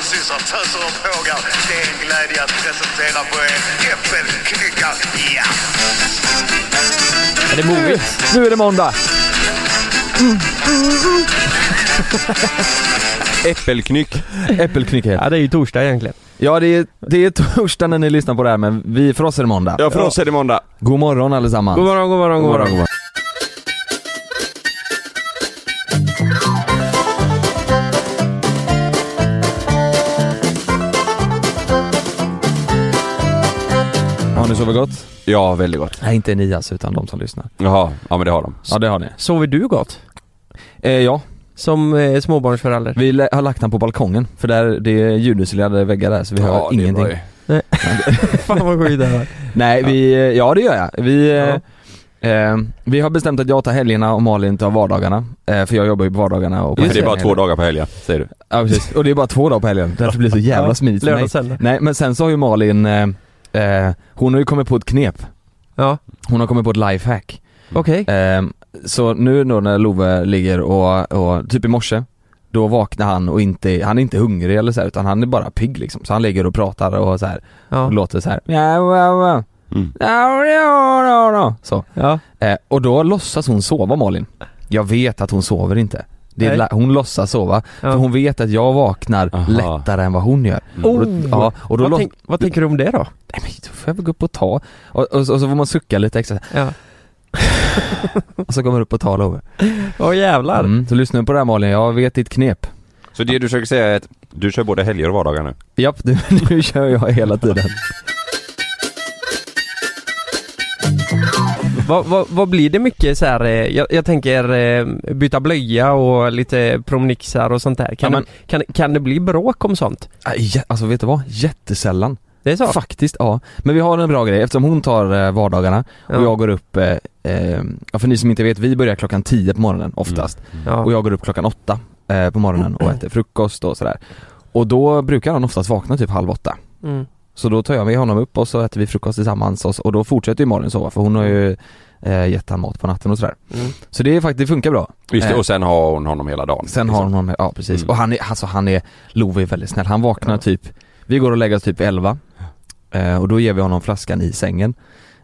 storsysar töser och pågar. Det är en glädje att presentera för er äppelknyckar. Ja! Är det movet? Nu är det måndag. Äppelknyck. Äppelknyck. Ja, det är ju torsdag egentligen. Ja, det är torsdag när ni lyssnar på det här, men för oss är det måndag. Ja, för oss är det måndag. God morgon allesammans. God morgon, god morgon, god morgon. Har ni sovit gott? Ja, väldigt gott. Nej, inte ni alltså, utan de som lyssnar. Jaha, ja men det har de. Ja, det har ni. Sover du gott? Ja, Som småbarnsförälder? vi har lagt den på balkongen, för det är ljudisolerade väggar där, så vi hör det ingenting. var ju- Nej. Fan vad sjukt det här. Nej, det gör jag. Vi har bestämt att jag tar helgerna och Malin tar vardagarna, för jag jobbar ju på vardagarna och på För det är bara helgerna. 2 dagar på helgen, säger du. Ja, precis. Och det är bara 2 dagar på helgen. Därför blir det så jävla smidigt för mig. Lördag, söndag. Nej, men sen så har ju Malin hon har ju kommit på ett knep. Ja, Hon har kommit på ett lifehack. okej. Så nu då när Love ligger och typ i morse, då vaknar han och han är inte hungrig eller så här, utan han är bara pigg liksom. Så han ligger och pratar och så här, Ja. och låter så här. Mm. Så. Ja. Och då låtsas hon sova, Malin. Jag vet att hon sover inte. Nej. Hon låtsas sova, Ja. för hon vet att jag vaknar Aha. lättare än vad hon gör. Och då Vad tänker du om det då? Nej, men då får jag väl gå upp och ta. Och så får man sucka lite extra. Ja. Och så kommer du upp och ta Love. Åh jävlar. Så lyssna på det här, Malin, jag vet ditt knep. Så det du försöker säga är att du kör både helger och vardagar nu? Japp, nu kör jag hela tiden. Vad blir det mycket så här? Jag tänker byta blöja och lite promenixar och sånt där. Kan det bli bråk om sånt? Alltså vet du vad? Jättesällan. Det är så? Faktiskt, ja. Men vi har en bra grej, eftersom hon tar vardagarna och jag går upp, för ni som inte vet, vi börjar 10:00 på morgonen oftast. Ja. Och jag går upp 8:00 på morgonen och äter frukost och sådär. Och då brukar han oftast vakna typ 7:30. Mm. Så då tar jag med honom upp och så äter vi frukost tillsammans och då fortsätter ju Malin sova, för hon har ju gett han mat på natten och sådär. Så det funkar bra. Just det, och sen har hon honom hela dagen. Sen har hon honom, ja precis. Och Love är väldigt snäll. Han vaknar typ, vi går och lägger oss typ 11 och då ger vi honom flaskan i sängen.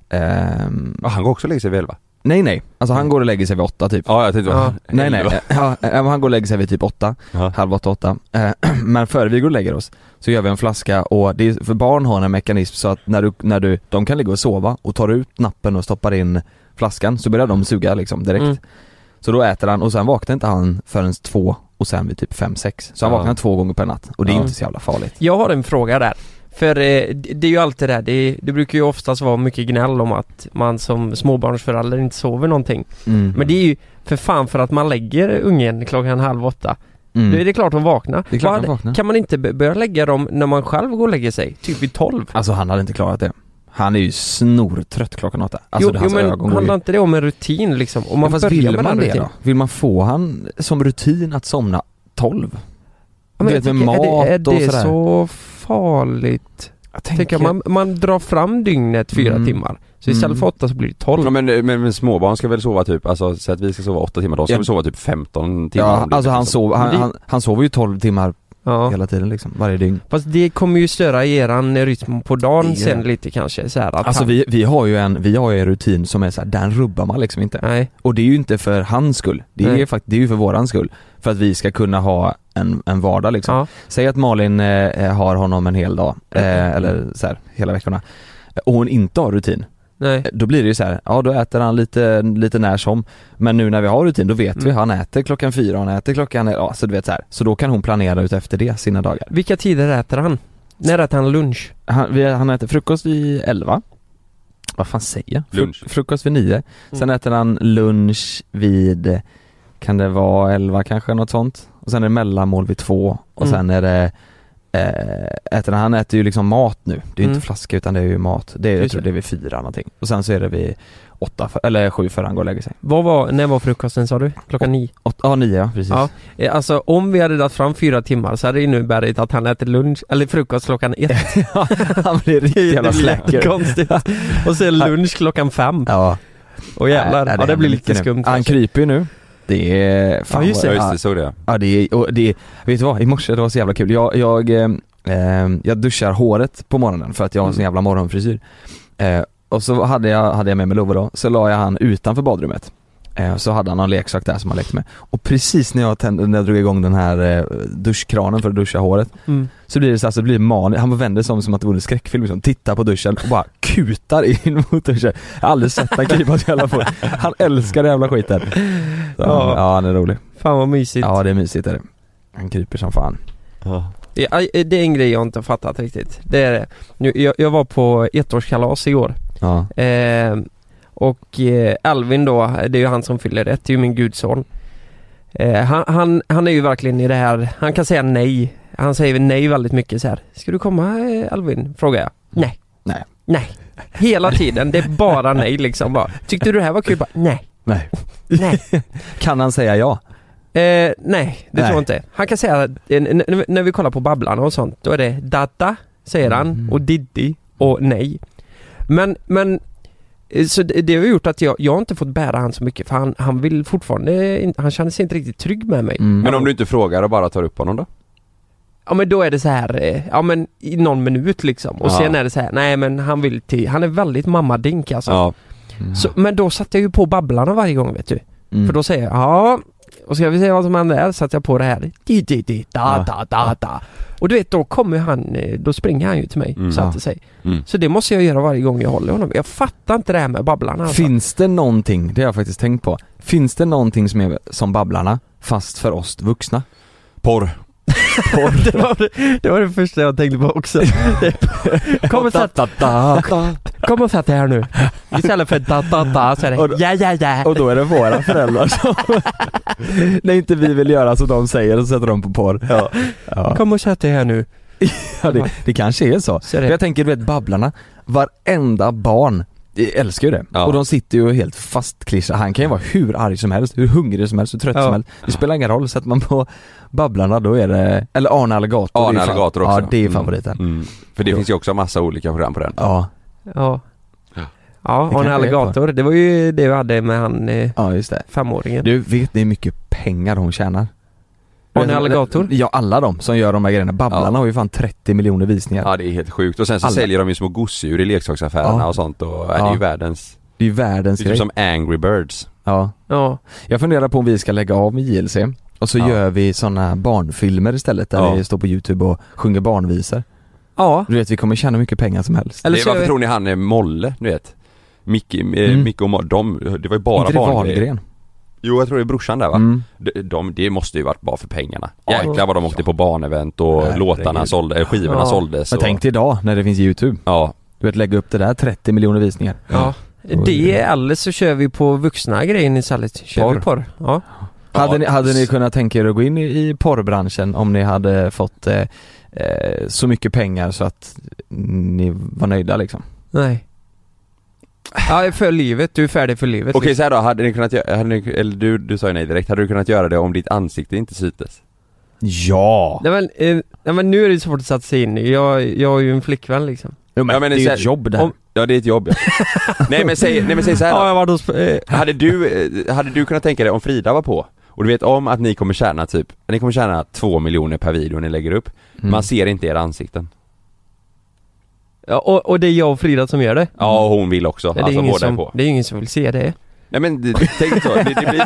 Han går också och lägger sig vid 11. Nej, alltså han går och lägger sig vid 8 typ. Ja, jag tänkte Nej. Han går och lägger sig vid typ 8, Ja. 7:30, 8. Men före vi går och lägger oss så gör vi en flaska, och det är, för barn har en mekanism så att när de kan ligga och sova och tar ut nappen och stoppar in flaskan, så börjar de suga liksom direkt. Så då äter han, och sen vaknar inte han förrän 2 och sen vid typ 5-6. Så han vaknar 2 gånger per natt, och det är inte så jävla farligt. Jag har en fråga där. För det är ju alltid det brukar ju oftast vara mycket gnäll om att man som småbarnsförälder inte sover någonting. Men det är ju för fan för att man lägger ungen 7:30. Då är det klart de vaknar. Det är klart de vaknar. Kan man inte börja lägga dem när man själv går och lägger sig? Typ vid 12? Alltså han hade inte klarat det. Han är ju snortrött 8:00. Alltså men handlar inte det om en rutin liksom? Om man fast börjar vill med man den det rutin. då? Vill man få han som rutin att somna 12? Ja, men vet, med jag tänker, mat är det och sådär. så farligt? Jag tänker man drar fram dygnet 4 timmar. Så istället för 8 så blir det 12. Ja, men småbarn ska väl sova typ, alltså så att vi ska sova 8 timmar, de ska väl sova typ 15 timmar. Ja, alltså han sover ju 12 timmar Ja. hela tiden liksom, varje dygn. Fast det kommer ju störa eran rytm på dagen sen lite kanske så här att Alltså vi har ju en rutin som är så här, den rubbar man liksom inte. Nej. Och det är ju inte för hans skull. Det är ju för våran skull. För att vi ska kunna ha en vardag liksom. Ja. Säg att Malin har honom en hel dag eller så här, hela veckorna, och hon inte har rutin. Nej. Då blir det ju så här, ja då äter han lite när som. Men nu när vi har rutin, då vet vi, han äter 4:00, han äter så du vet så här. Så då kan hon planera ut efter det sina dagar. Vilka tider äter han? När äter han lunch? Han äter frukost vid 11. Vad fan säger jag? Lunch. Frukost vid 9. Sen äter han lunch vid, kan det vara 11 kanske, något sånt. Och sen är det mellanmål vid 2. Och sen är det han äter ju liksom mat nu. Det är ju inte flaska utan det är ju mat. Jag tror det är vid 4 någonting. Och sen så är det vid 8 eller 7 för han går och lägger sig. När var frukosten sa du? 9? 9, ja precis. Ja. Alltså om vi hade dragit fram 4 timmar så hade det inneburit att han äter lunch eller frukost 1. Han blir riktigt jävla släcker. Konstigt. Och sen lunch 5. Ja. Och jävlar, det blir lite skumt. Han kryper ju nu. Det är fan Ja, just det. Ja, just det, såg det. Ja, det vet du vad? I morse det var så jävla kul. Jag duschar håret på morgonen för att jag har en sån jävla morgonfrisyr. Och så hade jag med mig Love då. Så la jag han utanför badrummet. Så hade han någon leksak där som han lekte med. Och precis när jag drog igång den här duschkranen för att duscha håret, så blir det så, alltså, det blir han vänder sig om som att det vore en skräckfilm liksom. Tittar på duschen och bara kutar in mot duschen. Jag har aldrig sett han krypa så jävla fort. Han älskar den jävla skiten. Så, ja, han är rolig. Fan vad mysigt. Ja, det är mysigt är det. Han kryper som fan. Ja, det är en grej jag inte har fattat riktigt. Det är det. Jag var på ettårskalas igår. Ja. Och Alvin då, det är ju han som fyller rätt, det är ju min gudson. Han är ju verkligen i det här, han kan säga nej. Han säger nej väldigt mycket så här. Ska du komma Alvin? Frågar jag. Nej. Hela tiden, det är bara nej liksom bara. Tyckte du det här var kul? Bara, nej. Kan han säga ja? Nej, det tror jag inte. Han kan säga, när vi kollar på Babblarna och sånt, då är det data, säger han, och Diddy och nej. Men så det har gjort att jag har inte fått bära han så mycket, för han vill fortfarande, han känner sig inte riktigt trygg med mig. Men om du inte frågar och bara tar upp honom då? Ja, men då är det så här, ja men i någon minut liksom. Och sen är det så här, nej men han är väldigt mammadink alltså. Ja. Så, men då satte jag ju på Babblarna varje gång, vet du. För då säger jag, ja, och ska vi se vad som händer, satte jag på det här. Da. Och du vet, då kommer han, då springer han ju till mig, satte sig. Så det måste jag göra varje gång jag håller honom. Jag fattar inte det här med Babblarna alltså. Finns det någonting, det har jag faktiskt tänkt på, finns det någonting som är som Babblarna fast för oss vuxna? Porr. Det var det första jag tänkte på också. Kom och sätt det här nu. Istället för da så är det ja. Och då är det våra föräldrar som när inte vi vill göra så de säger, så sätter de på porr. Ja. Kom och sätt det här nu. Ja, det kanske är så. Jag tänker, du vet, Babblarna, varenda barn älskar ju det. Ja. Och de sitter ju helt fastklistrade. Han kan ju vara hur arg som helst, hur hungrig som helst, hur trött som helst. Det spelar ingen roll. Sätter man på Babblarna, då är det, eller Arne Alligator. Arne Alligator också. Ja, det är favoriten. För det finns ju också massa olika program på den. Ja, Arne Alligator, det var ju det vi hade med han just det. 5-åringen. Du vet ni hur mycket pengar hon tjänar? Arne Alligator? Ja, alla de som gör de här grejerna. Babblarna har ju fan 30 miljoner visningar. Ja, det är helt sjukt. Och sen så säljer de ju små gosedjur i leksaksaffärerna och sånt. Och det är ju världens... Det är ju världens grej. Det är som Angry Birds. Ja. Jag funderar på om vi ska lägga av med JLC. Och så gör vi såna barnfilmer istället där vi står på YouTube och sjunger barnvisor. Ja. Du vet, vi kommer tjäna mycket pengar som helst. Eller varför tror ni han är Molle, du vet? Micke och Molle, det var ju bara barngrejer. Jo, jag tror det är brorsan där, va? Det måste ju varit bara för pengarna. Jäklar vad de åkte på barnevent och låtarna skivorna såldes. Men tänk till idag när det finns YouTube. Ja. Du vet, lägga upp det där, 30 miljoner visningar. Ja. Det eller så kör vi på vuxna grejer istället. Kör vi porr. Ja. Hade ni kunnat tänka er att gå in i porrbranschen om ni hade fått så mycket pengar så att ni var nöjda liksom? Nej. Ja, för livet, du är färdig för livet. Okej, så här då, hade ni kunnat eller du sa ju nej direkt, hade du kunnat göra det om ditt ansikte inte syntes? Ja. Nej, men nu är det svårt att sätta sig in. Jag har ju en flickvän liksom. Jo, men det är ju ett jobb där. Ja, det är ett jobb. nej men säg så här då. Hade du kunnat tänka dig om Frida var på? Och du vet om att ni kommer tjäna 2 miljoner per video ni lägger upp. Man ser inte era ansikten. Ja, och det är jag och Frida som gör det. Ja, och hon vill också. Det är ingen som vill se det. Nej, men tänk så.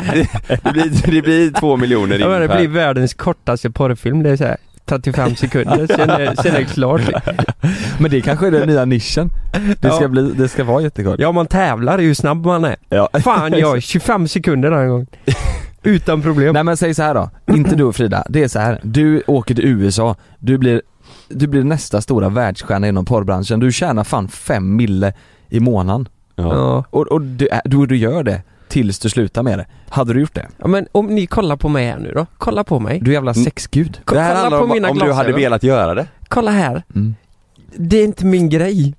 Det blir 2 miljoner. Ja, men det blir världens kortaste porrfilm. Det är så här 35 sekunder. Sen är det klart. Men det kanske är den nya nischen. Det ska vara jättekort. Ja, man tävlar hur snabb man är. Ja. Fan, jag 25 sekunder den gång. Utan problem. Nej, men säg så här då. Inte du och Frida. Det är så här. Du åker till USA. Du blir nästa stora världsstjärna inom porrbranschen. Du tjänar fan 5 mille i månaden. Ja. Och du gör det tills du slutar med det. Hade du gjort det? Ja, men om ni kollar på mig här nu då. Kolla på mig. Du jävla sexgud. Det här handlar om mina du hade velat göra det. Kolla här. Det är inte min grej.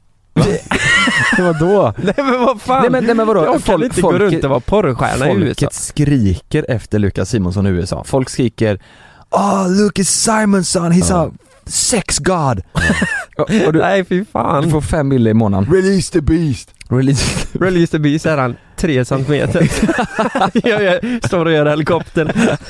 Vadå? Nej, men vad fan? Nej men vadå? Jag kan inte gå runt och vara porrstjärna i USA. Folket skriker efter Lucas Simonsson i USA. Folk skriker Lucas Simonsson, he's a sex god. Och nej, fy fan. Du får 5 mille i månaden. Release the beast. Release the Beast är han 3 centimeter. Jag står och gör helikoptern.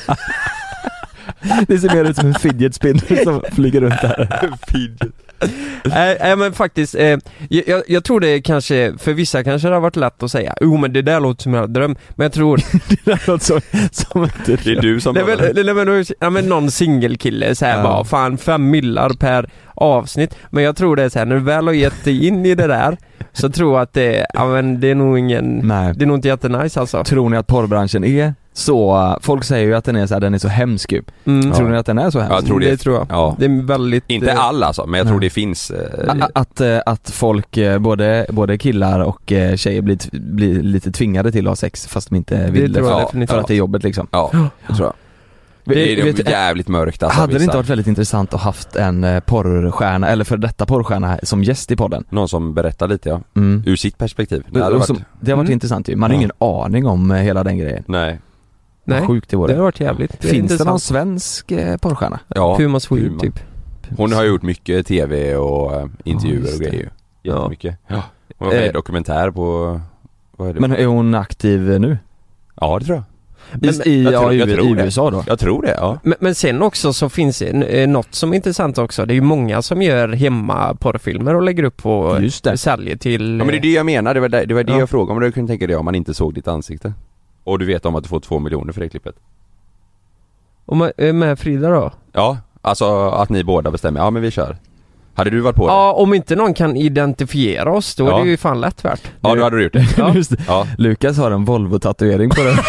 Det ser mer ut som en fidget spinner som flyger runt där. Nej men faktiskt jag tror det kanske för vissa kanske det har varit lätt att säga men det där låter som en dröm, men jag tror det där låter som inte det är du som men någon singelkille så här bara fan 5 millar per avsnitt, men jag tror det är så här när du väl har gett dig in i det där så tror jag att det är nog det är nog inte jättenice alltså. Tror ni att porrbranschen är så, folk säger ju att den är så här, den är så hemsk ju. Tror ni att den är så hemsk? Jag tror det tror jag. Ja. Det är väldigt inte alla alltså, men jag tror det finns att folk både killar och tjejer blir lite tvingade till att ha sex fast de inte vill det för att det är jobbet liksom. Ja, det tror jag. Det är jävligt mörkt alltså. Hade det inte varit väldigt intressant att haft en porrstjärna eller för detta porrstjärna som gäst i podden? Någon som berättar lite ur sitt perspektiv. Det har varit intressant ju. Man har ingen aning om hela den grejen. Nej. Sjukt det vore. Det har varit jävligt. Finns det någon svensk porrstjärna? Ja. Puma Swede typ. Hon har gjort mycket tv och intervjuer och grejer. Jättemycket. Ja. Hon har en dokumentär på vad är det? Men är hon aktiv nu? Ja, det tror jag. I USA då? Jag tror det, ja. Men sen också så finns det något som är intressant också. Det är ju många som gör hemma porrfilmer och lägger upp och säljer till... Ja men det är det jag menar, det var det jag frågade om du kunde tänka dig om man inte såg ditt ansikte. Och du vet om att du får 2 miljoner för det klippet. Och med Frida då? Ja, alltså att ni båda bestämmer, ja men vi kör. Hade du varit på det? Ja, om inte någon kan identifiera oss då är det ju fan lätt värt. Ja, då hade du gjort det. Ja. Just det. Ja. Lukas har en Volvo-tatuering på den.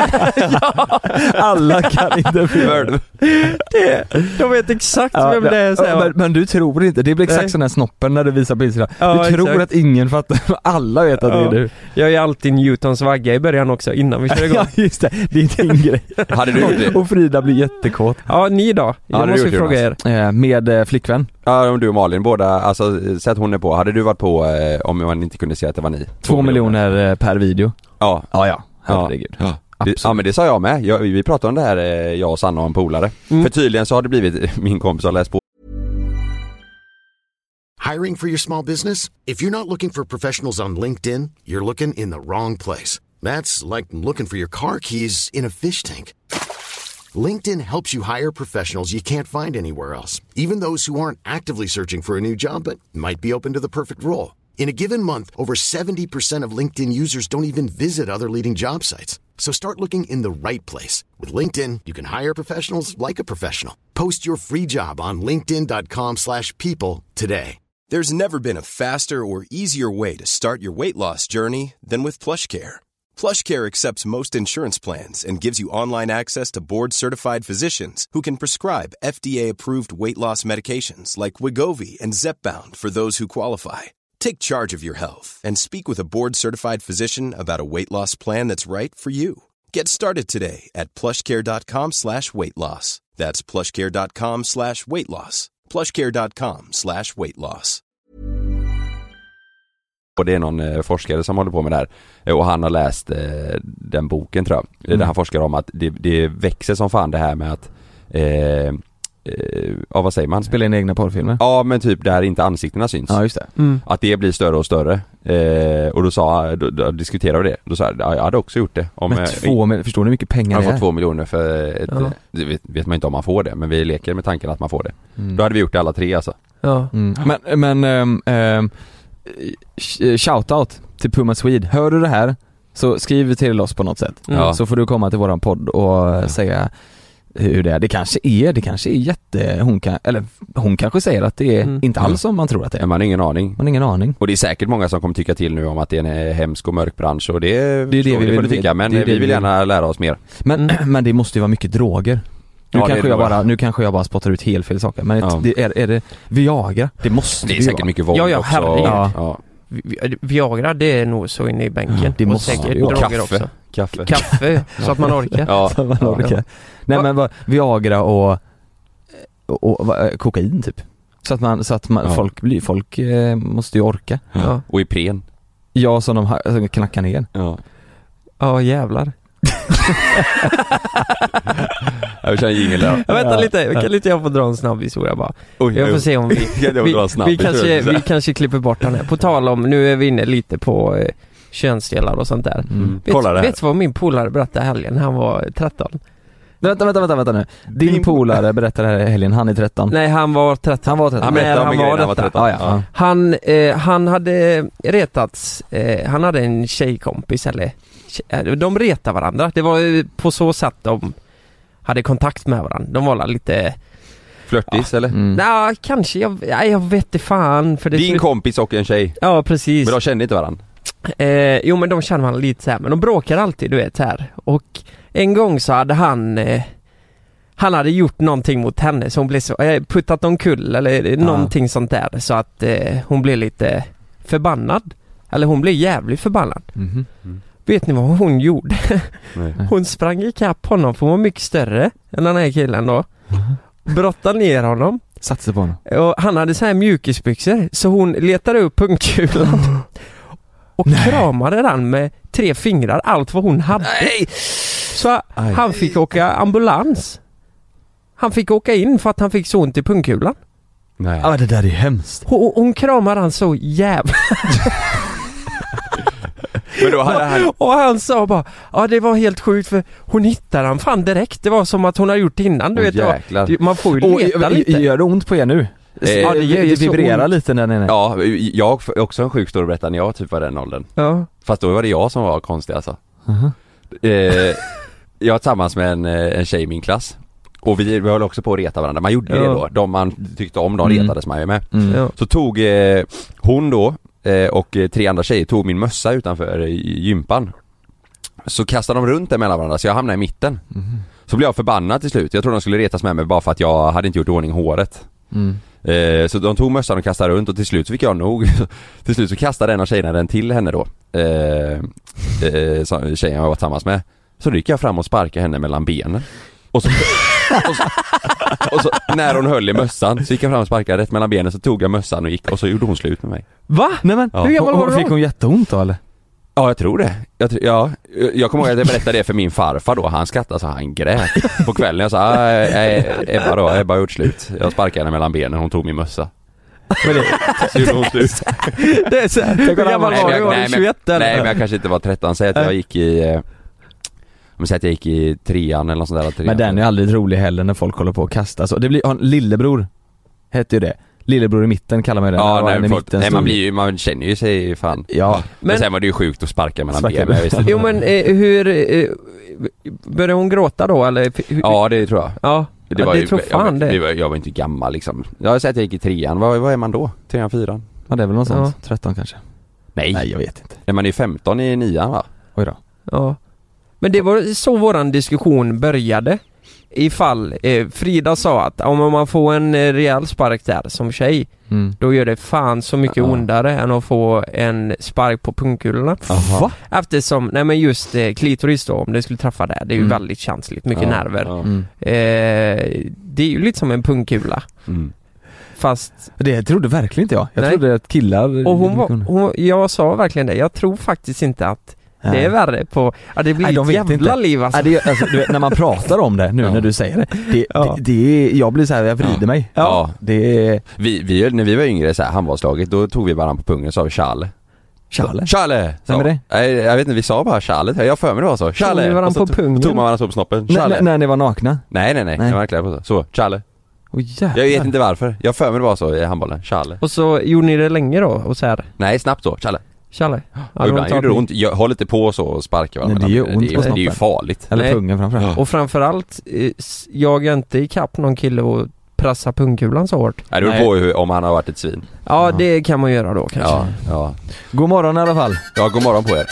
Alla kan identifiera. De vet exakt vem det är. Men du tror inte, det blir exakt sån här snoppen när du visar på Instagram. Du tror att ingen fattar, alla vet att det är du. Jag är alltid Newtons vagga i början också, innan vi kör igång. Ja, just det. Det är din grej. Hade du gjort det? Och Frida blir jättekåt. Ja, ni då? Jag måste fråga er. Med flickvän? Ja, om du och Malin båda, alltså säg att hon är på. Hade du varit på om man inte kunde säga att det var ni? 2 miljoner per video. Ja. Herregud. Ja, men det sa jag med. Vi pratade om det här, jag och Sanna och en polare. För tydligen så har det blivit, min kompis har läst på. Hiring for your small business? If you're not looking for professionals on LinkedIn, you're looking in the wrong place. That's like looking for your car keys in a fish tank. LinkedIn helps you hire professionals you can't find anywhere else, even those who aren't actively searching for a new job but might be open to the perfect role. In a given month, over 70% of LinkedIn users don't even visit other leading job sites. So start looking in the right place. With LinkedIn, you can hire professionals like a professional. Post your free job on linkedin.com/people today. There's never been a faster or easier way to start your weight loss journey than with PlushCare. PlushCare accepts most insurance plans and gives you online access to board-certified physicians who can prescribe FDA-approved weight loss medications like Wegovy and Zepbound for those who qualify. Take charge of your health and speak with a board-certified physician about a weight loss plan that's right for you. Get started today at plushcare.com/weightloss. That's plushcare.com/weightloss. plushcare.com/weightloss. Och det är någon forskare som håller på med det här. Och han har läst den boken tror jag. Där han forskar om att det växer som fan det här med att vad säger man? Spela in egna porrfilmer. Ja, men typ där inte ansiktena syns. Ja, just det. Att det blir större och större. Och då diskuterade vi det. Då sa jag hade också gjort det. Förstår du hur mycket pengar det är? Jag har fått 2 miljoner för det vet man inte om man får det. Men vi leker med tanken att man får det. Då hade vi gjort det alla 3 alltså. Ja. Men shoutout till Puma Swede. Hör du det här så skriv till oss på något sätt. Så får du komma till våran podd och säga hur det är. Det kanske är jätte... Hon kanske säger att det är inte alls som man tror att det är. Man har ingen aning. Och det är säkert många som kommer tycka till nu om att det är en hemsk och mörk bransch. Och det vi vill tycka. Men vi vill gärna lära oss mer. Men det måste ju vara mycket droger. Nu kanske jag bara spottar ut helt fel saker. Men är det Viagra? Det måste det är säkert mycket våld också. Herregud. Viagra, det är nog så inne i bänken. Det måste säkert ju droger också. Kaffe, så att man orkar. Så att man orkar. Nej men Viagra och kokain typ. Så att man folk måste ju orka. Och Ipren. Ja, som de knackar ner. Ja, jävlar. Jag känner ingen där. Jag väntar lite, kan lite jag få dra en snabb historia bara. Jag får se om vi kanske klipper bort den här. På tal om, nu är vi inne lite på könsdelar och sånt där. Vet du vad min polare berättade helgen? Han var 13. Vänta nu. Din polare berättade här i helgen, han är 13. Nej, han var 13. Han var 13. Han hade retats, han hade en tjejkompis, eller de retade varandra. Det var på så sätt de hade kontakt med varandra. De var lite flörtis eller? Nej, kanske, jag vet inte fan för det. Din kompis och en tjej? Ja, precis. Men de kände inte varandra? Jo, men de känner varandra lite så här, men de bråkar alltid, du vet så här. Och en gång så hade han hade gjort någonting mot henne, så hon blev så puttat omkull eller någonting sånt där, så att hon blev lite förbannad. Eller hon blev jävligt förbannad. Vet ni vad hon gjorde? Hon sprang ikapp honom, för hon var mycket större än den här killen då. Brottade ner honom. Satte sig på honom. Och han hade så här mjukisbyxor, så hon letade upp pungkulan och kramade den med 3 fingrar, allt vad hon hade. Så han fick åka ambulans. Han fick åka in för att han fick så ont i pungkulan. Nej. Ja, det där är hemskt. Hon kramade han så jävla. Men då hade han... Och han sa bara, ja, det var helt sjukt, för hon hittade han fan direkt. Det var som att hon hade gjort innan, du vet. Man får ju leta lite. Gör det ont på er nu? Ja, det vibrerar lite när ni är. Ja, jag har också en sjuk stor berättare när jag typ var den åldern. Ja. Fast då var det jag som var konstig alltså. Jag var tillsammans med en tjej i min klass. Och vi höll också på att reta varandra. Man gjorde det då. De man tyckte om, de retades man ju med. Så tog hon då och 3 andra tjejer tog min mössa utanför gympan. Så kastade de runt det mellan varandra, så jag hamnade i mitten. Så blev jag förbannad till slut. Jag trodde de skulle retas med mig bara för att jag hade inte gjort ordning håret. Så de tog mössan och kastade runt, och till slut fick jag nog. Till slut så kastade en av tjejerna den till henne då, tjejen jag var tillsammans med. Så gick jag fram och sparkade henne mellan benen. Och så när hon höll i mössan så gick jag fram och sparkade rätt mellan benen. Så tog jag mössan och gick, och så gjorde hon slut med mig. Va? Nej, men hur gammal var du då? Fick hon jätteont då eller? Ja, jag tror det. Jag kommer ihåg att jag berättade det för min farfar då. Han skrattade så han grät på kvällen. Jag sa, Ebba har gjort slut. Jag sparkade henne mellan benen, hon tog min mössa. Så gjorde hon slut. Det är så här, hur gammal var du? Var du 21 eller? Nej, men jag kanske inte var 13. Säg att jag gick i... jag gick i 3:an eller något sånt där. Men den är aldrig rolig heller när folk håller på att kasta. Så det blir, lillebror heter ju det. Lillebror i mitten kallar man det. Ja, man känner ju sig fan. Ja. Men sen var det ju sjukt att sparka mellan benen. Jo, men hur började hon gråta då eller? Ja, det tror jag. Ja. Det var det tror fan det. Jag var inte gammal liksom. Jag har sett att jag gick i 3:an. Vad är man då? 3:an, 4:an? Ja, det är väl någonstans 13 kanske. Nej, jag vet inte. Är man är 15 i 9:an va? Oj då. Ja. Men det var så våran diskussion började. Ifall Frida sa att om man får en rejäl spark där som tjej, då gör det fan så mycket ondare än att få en spark på pungkulorna. Eftersom, nej men just klitoris då, om det skulle träffa där, det är ju väldigt känsligt, mycket nerver. Det är ju lite som en pungkula. Fast det trodde verkligen inte jag. Jag trodde att killar... Och jag sa verkligen det. Jag tror faktiskt inte att det är värre på... Ja, det blir ett jävla liv alltså. Du vet, när man pratar om det nu när du säger det, jag blir så här, jag vrider mig. Ja. Det vi när vi var yngre så här, handbollslaget, då tog vi varandra på pungen och sa Charle. Charle! Vem är det? Jag vet inte, vi sa bara Charle. Jag för mig det var så. Charle! Tog vi varandra på pungen? Tog man varandra på snoppen. När ni var nakna? Nej. Jag var klar på så. Charle. Jag vet inte varför. Jag för mig det var så i handbollen. Charle. Och så gjorde ni det länge då? Och så här? Nej, snabbt så. Charle. Ja, ibland gjorde det ont. Jag håller inte på så och sparkar varandra. Det är ju ont. Det är ju farligt. Eller pungen framförallt. Och framförallt jag är inte i kapp någon kille och pressa pungkulan så hårt. Nej, det beror på om han har varit ett svin. Ja, det kan man göra då kanske. Ja. God morgon i alla fall. Ja, god morgon på er.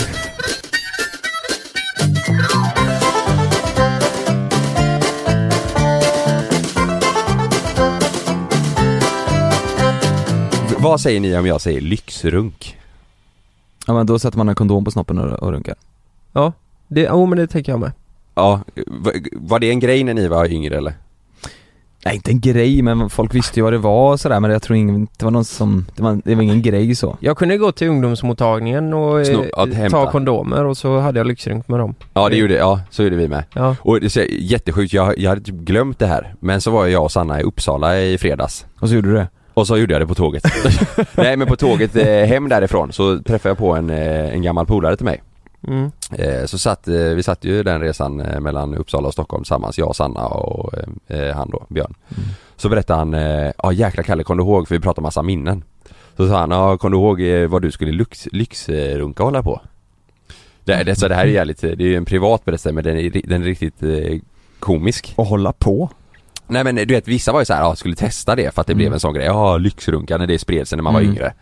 Vad säger ni om jag säger lyxrunk? Ja, men då sätter man en kondom på snoppen och runkar. Ja, men det tänker jag med. Ja, var det en grej när ni var yngre eller? Nej, inte en grej, men folk visste ju vad det var och sådär, men jag tror det var någon som, det var ingen grej så. Jag kunde gå till ungdomsmottagningen och ta kondomer och så hade jag lyxrunk med dem. Ja, så gjorde vi med. Ja. Och det är jättesjukt, jag hade typ glömt det här, men så var jag och Sanna i Uppsala i fredags. Och så gjorde du det? Och så gjorde jag det på tåget. Nej, men på tåget hem därifrån så träffade jag på en gammal polare till mig. Så vi satt ju den resan mellan Uppsala och Stockholm tillsammans, jag, Sanna och han då, Björn. Så berättade han, jäkla Kalle, kom du ihåg, för vi pratade massa minnen. Så sa han, kom du ihåg vad du skulle lyxrunka hålla på? Så det här är jävligt, det är ju en privat berättelse, men den är riktigt komisk. Och hålla på? Nej, men du vet, vissa var ju så här, skulle testa det för att det blev en sån grej. Lyxrunka när det spred sig när man var yngre.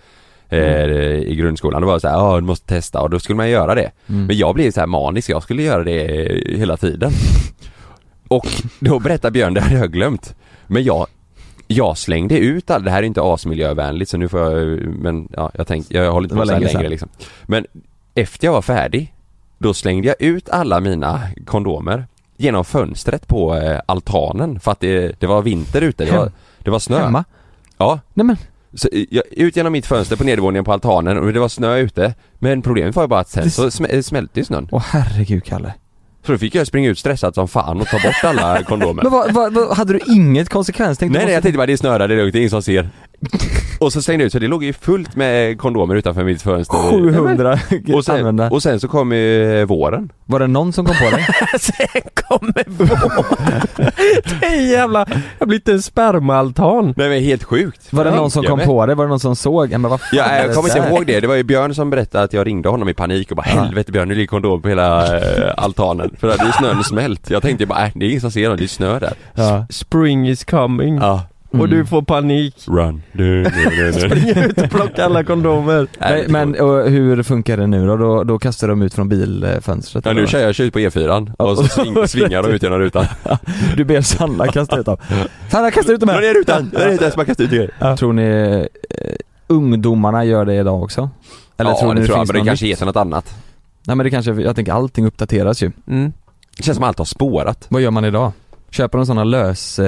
I grundskolan, det var så här, du måste testa, och då skulle man göra det. Men jag blev så här manisk, jag skulle göra det hela tiden. Och då berättade Björn, det hade jag glömt. Men jag slängde ut allt, det här är inte asmiljövänligt, så nu får jag tänkte, jag håller inte på så här längre liksom. Men efter jag var färdig, då slängde jag ut alla mina kondomer genom fönstret på altanen, för att det var vinter ute, det var snö. Hemma? Ja. Nej men. Så ut genom mitt fönster på nedervåningen på altanen, och det var snö ute. Men problemet var ju bara att sen så smälte ju snön. Åh herregud, Kalle. Så då fick jag springa ut stressad som fan och ta bort alla kondomer. Men vad hade du inget konsekvens? Nej, jag tänkte bara det är snöra, det är lugnt, det är ingen som ser. Och så slängde jag ut, så det låg ju fullt med kondomer utanför mitt fönster. 700 och sen så kom ju våren. Var det någon som kom på det? Sen kommer våren. Det är jävla, jag blir inte en spermaaltan. Nej, men helt sjukt. Var det någon som kom på det? Var det någon som såg? Men vad fan, jag kommer inte ihåg det. Det var ju Björn som berättade att jag ringde honom i panik och bara, helvete Björn, nu ligger kondom på hela altanen. För det är snön smält. Jag tänkte bara, det är ingen som ser dem, det är snö där. Ja. Spring is coming. Ja. Och du får panik. Run. Springa ut och plocka alla kondomer. Men hur funkar det nu då? Då kastar de ut från bilfönstret. Ja, nu kör jag ut på E4 och så svingar de ut genom rutan. Du ber Sanna kasta ut dem. Sanna, kasta ut dem här. Det är rutan. Det är det som man kastar ut er. Tror ni ungdomarna gör det idag också? Eller tror ni det finns, men det kanske är något annat. Nej, men det kanske, jag tänker allting uppdateras ju. Det känns som allt har spårat. Vad gör man idag? Köper de sådana lös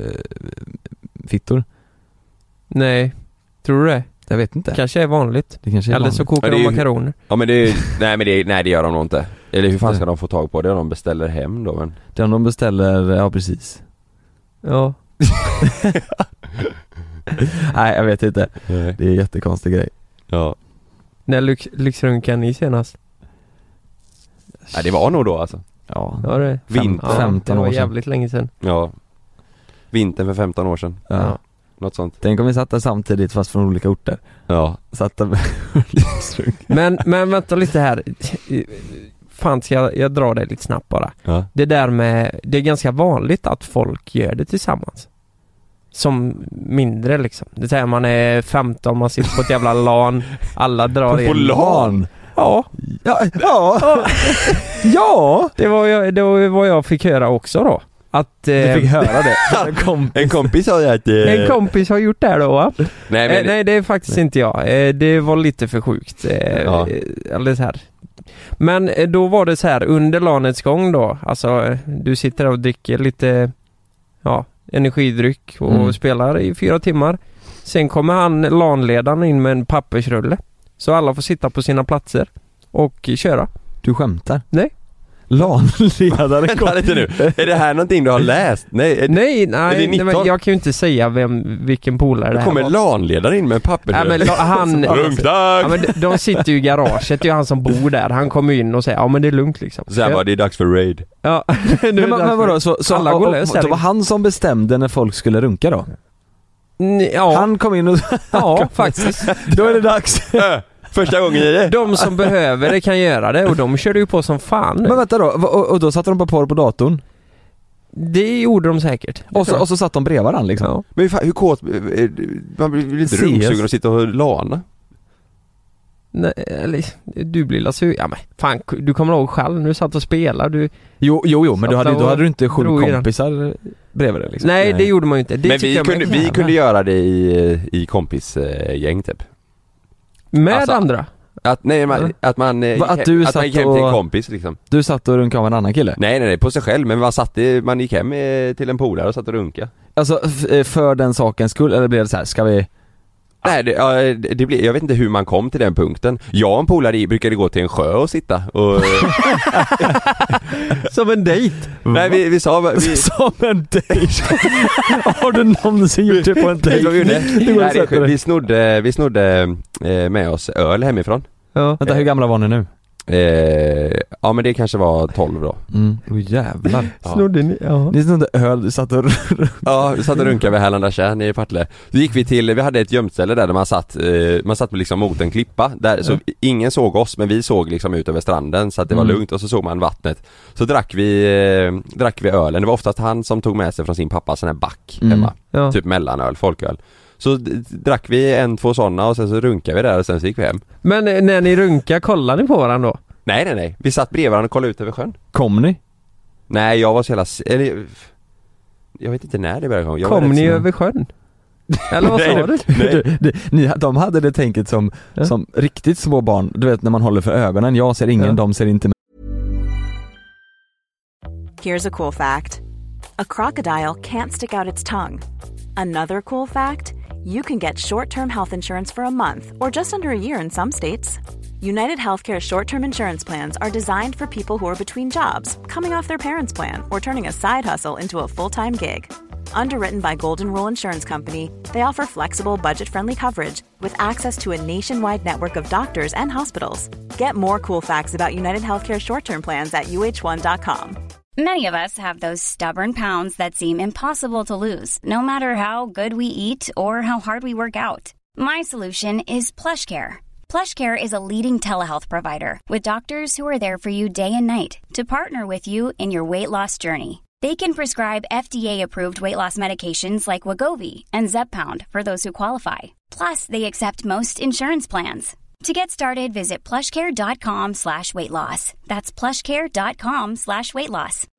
fittor? Nej, tror du det? Jag vet inte. Kanske är vanligt. Det kanske är eller vanligt. så kokar de makaroner. Ja, men nej, det gör de nog inte. Eller hur fan ska de få tag på det om de beställer hem då? Men det om de beställer, ja precis. Ja. Nej, jag vet inte. Nej. Det är en jättekonstig grej. Ja. När lyxrunkan ni senast? Nej, det var nog då alltså. Ja, det var det. 15 år sedan. Det var jävligt länge sedan. Ja. Vintern för 15 år sedan. Ja. Något sånt. Tänk om vi satt där samtidigt fast från olika orter. Ja. Satt där men vänta lite här. Fan, ska jag drar det lite snabbt bara. Ja. Det där med, det är ganska vanligt att folk gör det tillsammans. Som mindre liksom. Det säger man är 15, man sitter på ett jävla LAN. Alla drar in. På LAN? Ja. Ja. Det var vad jag fick höra också då. Att du fick höra det. En kompis sa att en kompis har gjort det här då, va? Nej, det är faktiskt inte jag. Det var lite för sjukt. Eller så här. Men då var det så här under LANets gång då. Alltså du sitter och dricker lite energidryck och spelar i 4 timmar. Sen kommer han LAN-ledaren in med en pappersrulle. Så alla får sitta på sina platser och köra. Du skämtar? Nej. LAN-ledare. Vänta lite nu. Är det här någonting du har läst? Nej, men jag kan ju inte säga vilken polare det här var. Kommer LAN-ledaren in med en pappersrulle? Men de sitter ju i garaget. Det är ju han som bor där. Han kommer in och säger, men det är lugnt liksom. Så här, det är dags för raid. Ja. Men vadå, så alla går lös. Det var han som bestämde när folk skulle runka då? Ja. Han kom in och... Ja, faktiskt. Då är det dags. Första gången i det. De som behöver det kan göra det. Och de körde ju på som fan nu. Men vänta då, och då satte de på datorn? Det gjorde de säkert. Och så satt de bredvid varandra liksom. Ja. Men hur kåt, man blir inte rumsugen att sitta och lana. Nej, eller du blir lasug. Ja men fan, du kommer ihåg själv när du satt och spelade. Jo, men då hade du inte 7 kompisar bredvid dig liksom. Nej, det gjorde man ju inte. Det men vi kunde göra det i kompisgäng typ. Med andra? Att man gick hem till en kompis liksom. Du satt och runkade av en annan kille? Nej, på sig själv, men man gick hem till en polare och satt och runka. Alltså för den sakens skull, eller blev det så här, ska vi... Nej, det blev, jag vet inte hur man kom till den punkten. Jag och en polare brukade gå till en sjö och sitta och... Som en dejt? Nej, vi sa... Som en dejt? Har du någonsin gjort det på en dejt? Vi snodde med oss öl hemifrån. Ja. Vänta, hur gamla var ni nu? Ja, men det kanske var 12 då. Jävlar. Ja. Snodde ni? Ja. Ni snodde öl, du satt och... Ja, vi satt och runkade vid Härlanda Tjärn i Partille. Då gick vi hade ett gömställe där man satt liksom mot en klippa där, så ingen såg oss, men vi såg liksom ut över stranden så att det var lugnt, och så såg man vattnet. Så drack vi ölen. Det var oftast han som tog med sig från sin pappa sån här back hemma. Ja. Typ mellanöl, folköl. Så drack vi 1-2 sådana och sen så runkade vi där och sen så gick vi hem. Men när ni runkade, kollade ni på varandra då? Nej. Vi satt bredvid varandra och kollade ut över sjön. Kom ni? Nej, jag var så jag vet inte när det började komma. Kom ni över sjön? Eller vad sa du? De hade det tänket som riktigt små barn. Du vet, när man håller för ögonen. Jag ser ingen, de ser inte mig. Here's a cool fact. A crocodile can't stick out its tongue. Another cool fact, you can get short-term health insurance for a month or just under a year in some states. United Healthcare short-term insurance plans are designed for people who are between jobs, coming off their parents' plan, or turning a side hustle into a full-time gig. Underwritten by Golden Rule Insurance Company, they offer flexible, budget-friendly coverage with access to a nationwide network of doctors and hospitals. Get more cool facts about United Healthcare short-term plans at uh1.com. Many of us have those stubborn pounds that seem impossible to lose, no matter how good we eat or how hard we work out. My solution is PlushCare. PlushCare is a leading telehealth provider with doctors who are there for you day and night to partner with you in your weight loss journey. They can prescribe FDA-approved weight loss medications like Wegovy and Zepbound for those who qualify. Plus, they accept most insurance plans. To get started, visit plushcare.com/weightloss. That's plushcare.com/weightloss.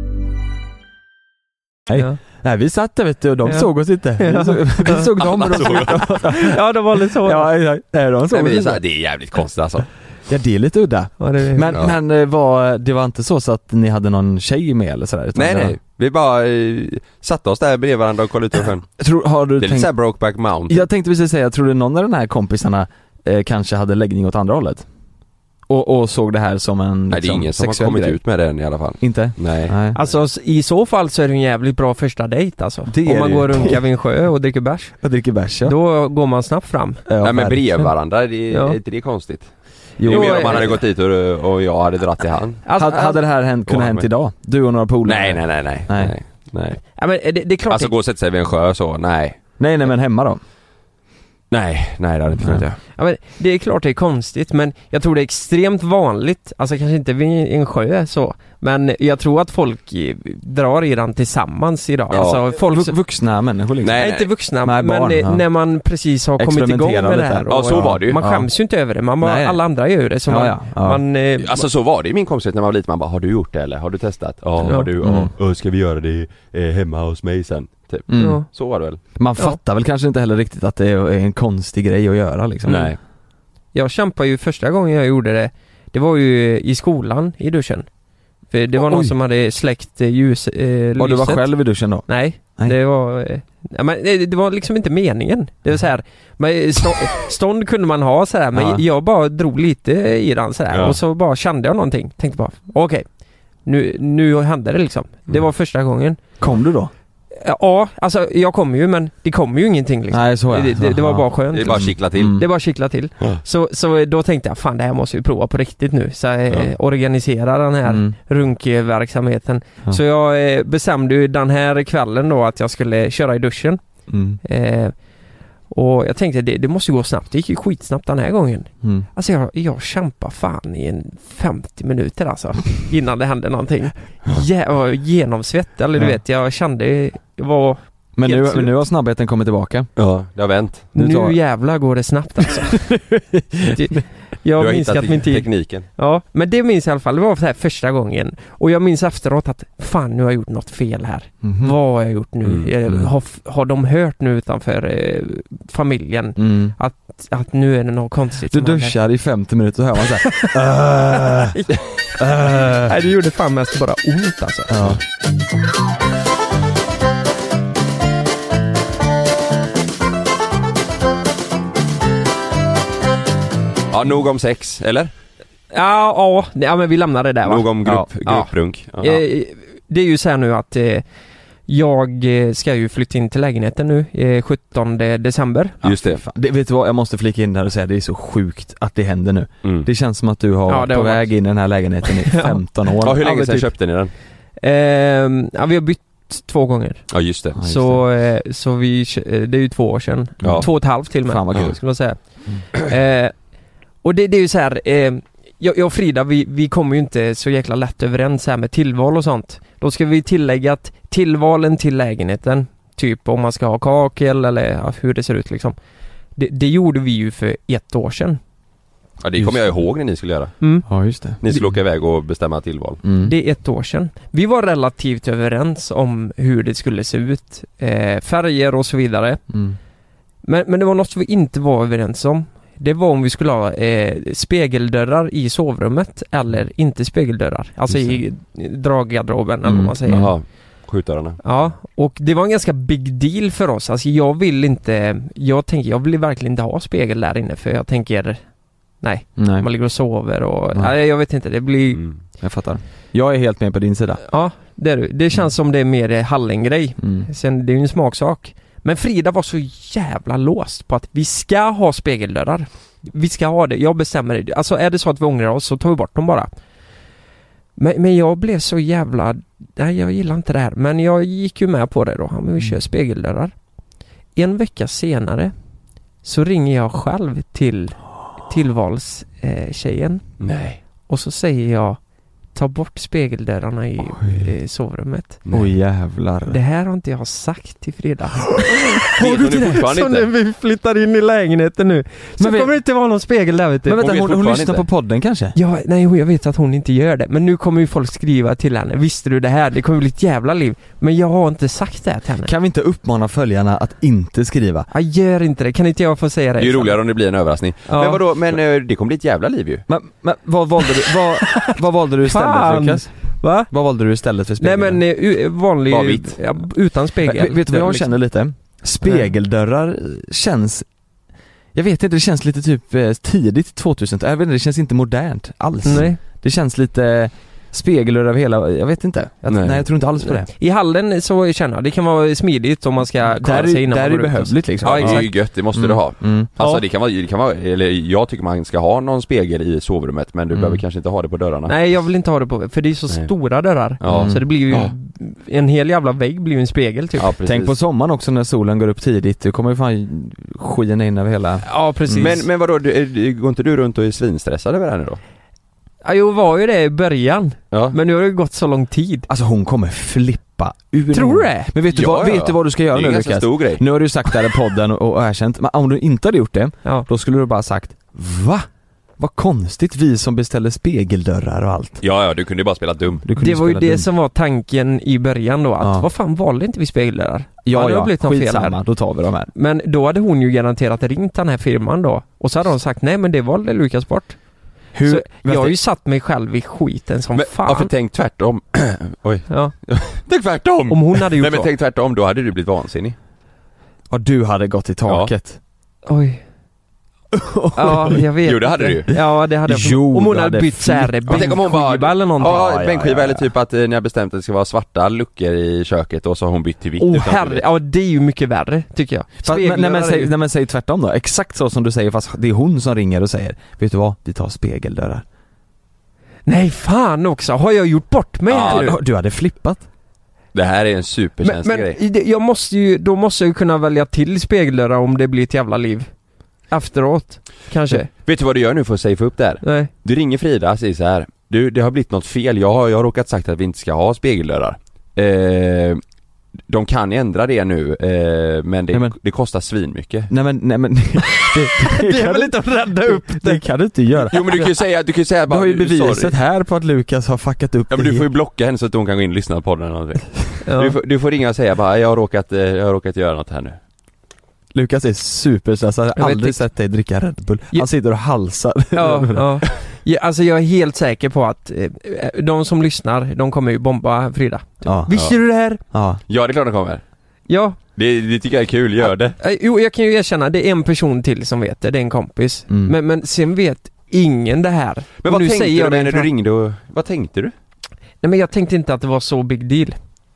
Ja. Nej, vi satt där, vet du, och de såg oss inte. Vi såg dem och de såg oss. Ja, de var lite så. Ja, de såg oss inte. Det är jävligt konstigt alltså. Ja, det är lite udda. Ja, men det var inte så att ni hade någon tjej med eller sådär? Nej. Vi bara satte oss där bredvid varandra och kollade ut över sjön. Det är lite såhär Brokeback Mountain. Jag tänkte precis säga, tror du någon av de här kompisarna kanske hade läggning åt andra hållet? Och såg det här som en nej, det är ingen som har kommit ut med den i alla fall. Inte? Nej. Alltså i så fall så är det en jävligt bra första dejt alltså. Om man går runt vid en sjö och dricker bärs. Ja. Då går man snabbt fram. Nej, men bredvid varandra, det är konstigt. Jo, det är mer om man hade gått dit och jag hade dratt i hand. Hade det här kunnat hänt idag? Du och några polare? Nej. Ja, men det är klart. Alltså gå och sätta sig vid en sjö så, nej. Nej, men hemma då? Nej, det hade inte kunnat göra. Ja, men det är klart det är konstigt, men jag tror det är extremt vanligt, alltså kanske inte vid en sjö så, men jag tror att folk drar i den tillsammans idag. Ja. Alltså folk vuxna människor liksom. Nej, inte vuxna, nej, men barn, när man precis har kommit igång med det här. Ja, så var det ju. Man skäms ju inte över det, alla andra gör det. Så alltså så var det i min kompis när man var lite, man bara, har du gjort det eller? Har du testat? Ja, har du? Ska vi göra det hemma hos mig sen? Typ. Så var det väl. Man fattar väl kanske inte heller riktigt att det är en konstig grej att göra liksom. Nej. Jag kämpade ju första gången jag gjorde det var ju i skolan i duschen. För det var någon som hade släckt lyset. Och du var själv i duschen då? Nej. Det var det var liksom inte meningen. Det var så här, stånd kunde man ha så här, men jag bara drog lite i den så här och så bara kände jag någonting. Tänkte bara, okej. Nu hände det liksom. Det var första gången. Kom du då? Ja, alltså jag kommer ju, men det kommer ju ingenting liksom. Nej, så det var bara skönt. Det är bara kittla till. Det är bara kittla till. Så då tänkte jag, fan det här måste vi prova på riktigt nu. Så organisera den här runkverksamheten. Så jag bestämde ju den här kvällen då att jag skulle köra i duschen. Och jag tänkte det måste gå snabbt. Det gick ju skitsnabbt den här gången. Alltså jag kämpar fan i 50 minuter alltså innan det hände någonting. Genomsvett, eller du vet, jag kände det var. Men nu har snabbheten kommit tillbaka. Ja, det har vänt. Nu jävlar går det snabbt alltså. Jag du har minns hittat att min tid... tekniken. Ja, men det minns jag i alla fall. Det var så här första gången. Och jag minns efteråt att fan, nu har jag gjort något fel här. Vad har jag gjort nu? Har de hört nu utanför familjen att nu är det något konstigt? Du duschar i 50 minuter och hör man så här. Nej, det gjorde fan mest bara ont alltså. Ja. Ja, nog om sex, eller? Ja, men vi lämnar det där, va? Nog om grupprunk. Ja. Det är ju så här nu att jag ska ju flytta in till lägenheten nu 17 december. Just det. Vet du vad, jag måste flika in där och säga, det är så sjukt att det händer nu. Det känns som att du har på väg in i den här lägenheten i 15 år. Ja, hur länge sedan köpte ni den? Vi har bytt 2 gånger. Ja, just det. Så vi, det är ju 2 år sedan. 2,5 till och med. Fan vad kul. Skulle jag säga. Och det är ju så här, jag och Frida, vi kommer ju inte så jäkla lätt överens här med tillval och sånt. Då ska vi tillägga att tillvalen till lägenheten, typ om man ska ha kakel eller hur det ser ut liksom. Det gjorde vi ju för 1 år sedan. Ja, det kommer jag ihåg när ni skulle göra. Ja, just det. Ni skulle åka iväg och bestämma tillval. Det är 1 år sedan. Vi var relativt överens om hur det skulle se ut. Färger och så vidare. Men det var något vi inte var överens om. Det var om vi skulle ha spegeldörrar i sovrummet eller inte spegeldörrar. Alltså i draggarderoben eller vad man säger. Jaha, skjutdörrarna. Ja, och det var en ganska big deal för oss. Alltså jag vill verkligen inte ha spegel där inne, för jag tänker nej. Man ligger och sover och jag vet inte, det blir... Jag fattar. Jag är helt med på din sida. Ja, det är du. Det känns som det är mer Hallengrej. Sen det är ju en smaksak. Men Frida var så jävla låst på att vi ska ha spegeldörrar. Vi ska ha det, jag bestämmer det. Alltså är det så att vi ångrar oss så tar vi bort dem bara. Men jag blev så jävla... Nej, jag gillar inte det här. Men jag gick ju med på det då. Men vi kör spegeldörrar. 1 vecka senare så ringer jag själv till tillvalstjejen. Nej. Och så säger jag, ta bort spegeldörrarna i sovrummet. Oj jävlar. Det här har inte jag sagt till Frida. Vet hon fortfarande så inte? när vi flyttar in i lägenheten nu så kommer det inte vara någon spegel där, vet du. Men vänta, hon lyssnar inte på podden kanske? Ja, nej, jag vet att hon inte gör det. Men nu kommer ju folk skriva till henne. Visste du det här? Det kommer bli ett jävla liv. Men jag har inte sagt det till henne. Kan vi inte uppmana följarna att inte skriva? Jag gör inte det. Kan inte jag få säga det? Det är ju roligare om det blir en överraskning. Ja. Men vadå? Men det kommer bli ett jävla liv ju. Men vad valde du istället, Lukas? Va? Vad valde du istället för spegel? Nej, men vanlig... utan spegel. Vet du vad jag känner lite? Spegeldörrar känns... Jag vet inte, det känns lite typ tidigt 2000. Jag vet inte, det känns inte modernt alls. Nej. Det känns lite spegeldörrar över hela... Jag vet inte. Nej, jag tror inte alls på det. I hallen så känner jag, det kan vara smidigt om man ska kolla sig innan. Där är det behövligt liksom. Ja, exakt. Det är ju gött, det måste du ha. Alltså det kan vara, eller jag tycker man ska ha någon spegel i sovrummet, men du behöver kanske inte ha det på dörrarna. Nej, jag vill inte ha det på, för det är så stora dörrar. Så det blir ju en hel jävla vägg blir ju en spegel typ. Ja, tänk på sommaren också när solen går upp tidigt. Du kommer ju fan skina in över hela... Ja, precis. Men vadå, går inte du runt och är svinstressad över det här nu då? Ja, jag var ju det i början. Men nu har det gått så lång tid. Alltså hon kommer flippa ur. Tror du det? Men vet du vad du ska göra nu, Lukas? Stor grej. Nu har du sagt det här i podden och erkänt. Men om du inte hade gjort det, då skulle du bara sagt, va? Vad konstigt, vi som beställer spegeldörrar och allt. Ja, du kunde ju bara spela dum. Det var ju det som var tanken i början då, att vad fan valde inte vi spegeldörrar? Ja, skitsamma, då tar vi de här. Men då hade hon ju garanterat ringt den här firman då. Och så hade hon sagt, nej men det valde Lukas bort. Så jag har ju satt mig själv i skiten som fan. Ja, för tänk tvärtom. Oj. Ja. Tänk tvärtom. Om hon hade gjort nej, men tänk tvärtom, då hade du blivit vansinnig. Ja, du hade gått i taket. Ja. Oj. Ja, jag vet. Jo, det hade du ju. Ja, det hade jag. Om hon hade bytt så här bänkskiva eller någonting. Ja, bänkskiva eller typ att ni har bestämt att det ska vara svarta luckor i köket och så har hon bytt till vitt. Ja, det är ju mycket värre, tycker jag. Men säg tvärtom då. Exakt så som du säger, fast det är hon som ringer och säger, vet du vad, vi tar spegeldörrar. Nej, fan också. Har jag gjort bort mig? Ja, du hade flippat. Det här är en superkänslig grej. Men då måste jag ju kunna välja till spegeldörrar om det blir ett jävla liv. Efteråt, kanske. Vet du vad du gör nu för att safea upp det här? Nej. Du ringer Frida och säger så här: det har blivit något fel. Jag har råkat sagt att vi inte ska ha spegeldörrar. de kan ändra det nu, men det kostar svinmycket. Nej men det är väl inte att rädda upp det kan du inte göra. Jo men du kan ju säga bara, du har ju beviset här på att Lukas har fuckat upp. Ja men du får ju blocka henne så att hon kan gå in och lyssna på den eller du får ringa och säga bara jag har råkat göra något här nu. Lukas är superstressad. Jag har aldrig sett dig dricka Red Bull. Han sitter och halsar. Ja. Alltså jag är helt säker på att de som lyssnar, de kommer ju bomba Frida. Visste du det här? Ja, det är klart de kommer. Ja. Det tycker jag är kul, gör det. Jo, jag kan ju erkänna, det är en person till som vet det är en kompis. Men sen vet ingen det här. Men vad tänkte du när du ringde och vad tänkte du? Nej men jag tänkte inte att det var så big deal.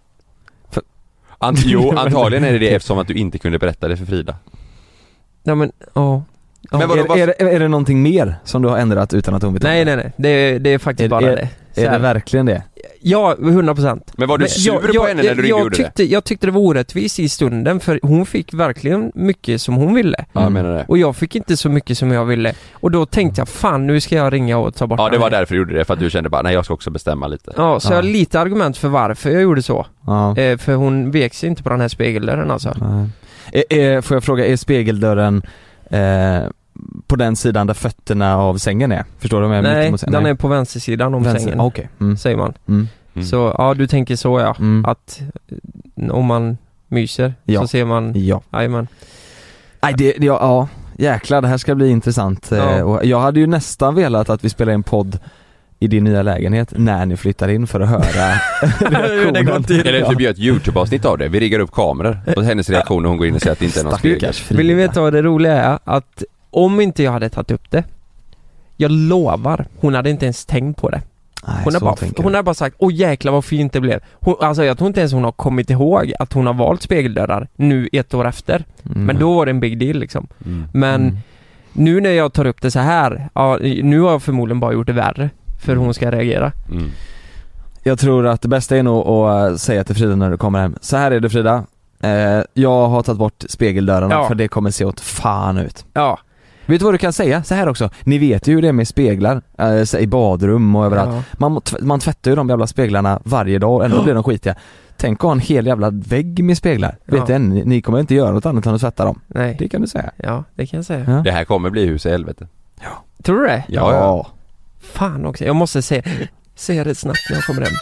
Antagligen är det eftersom att du inte kunde berätta det för Frida. Ja men, Men är det någonting mer som du har ändrat utan att hon vet? Nej, det är faktiskt bara det. Är det verkligen det? Ja, 100%. Men var du sur på henne när du gjorde det? Jag tyckte det var orättvist i stunden, för hon fick verkligen mycket som hon ville. Ja, jag menar det. Och jag fick inte så mycket som jag ville. Och då tänkte jag, fan nu ska jag ringa och ta bort det var därför du gjorde det, för att du kände bara, nej jag ska också bestämma lite. Ja, så jag har lite argument för varför jag gjorde så. För hon vek sig inte på den här spegeldörren alltså. Får jag fråga, är spegeldörren på den sidan där fötterna av sängen är? Förstår du? Nej, den är på vänstersidan om sängen. Okej. Säger man. Så ja, du tänker så att om man myser så ser man. Jajamän. Nej, jäklar, det här ska bli intressant. Och jag hade ju nästan velat att vi spelar en podd i din nya lägenhet när ni flyttar in för att höra reaktionen. Eller typ gör ett YouTube-avsnitt av det. Vi riggar upp kameror och hennes reaktion när hon går in och säger att det inte är någon spegel. Vill ni veta vad det roliga är? Att om inte jag hade tagit upp det, jag lovar, hon hade inte ens tänkt på det. Hon har bara sagt, åh jäklar vad fint det blev. Alltså jag tror inte ens hon har kommit ihåg att hon har valt spegeldörrar nu 1 år efter. Men då var det en big deal liksom. Men nu när jag tar upp det så här, nu har jag förmodligen bara gjort det värre för hon ska reagera. Jag tror att det bästa är nog att säga till Frida när du kommer hem: så här är det Frida, jag har tagit bort spegeldörrarna för det kommer se åt fan ut. Vet du vad du kan säga? Så här också. Ni vet ju hur det är med speglar i badrum och överallt. Man tvättar ju de jävla speglarna varje dag och ändå blir de skitiga. Tänk att ha en hel jävla vägg med speglar. Vet du, ni kommer inte göra något annat än att tvätta dem. Nej. Det kan du säga. Ja, det kan jag säga. Det här kommer bli hus i helvete. Tror du det? Ja. Fan också, jag måste se det snabbt när jag kommer hem.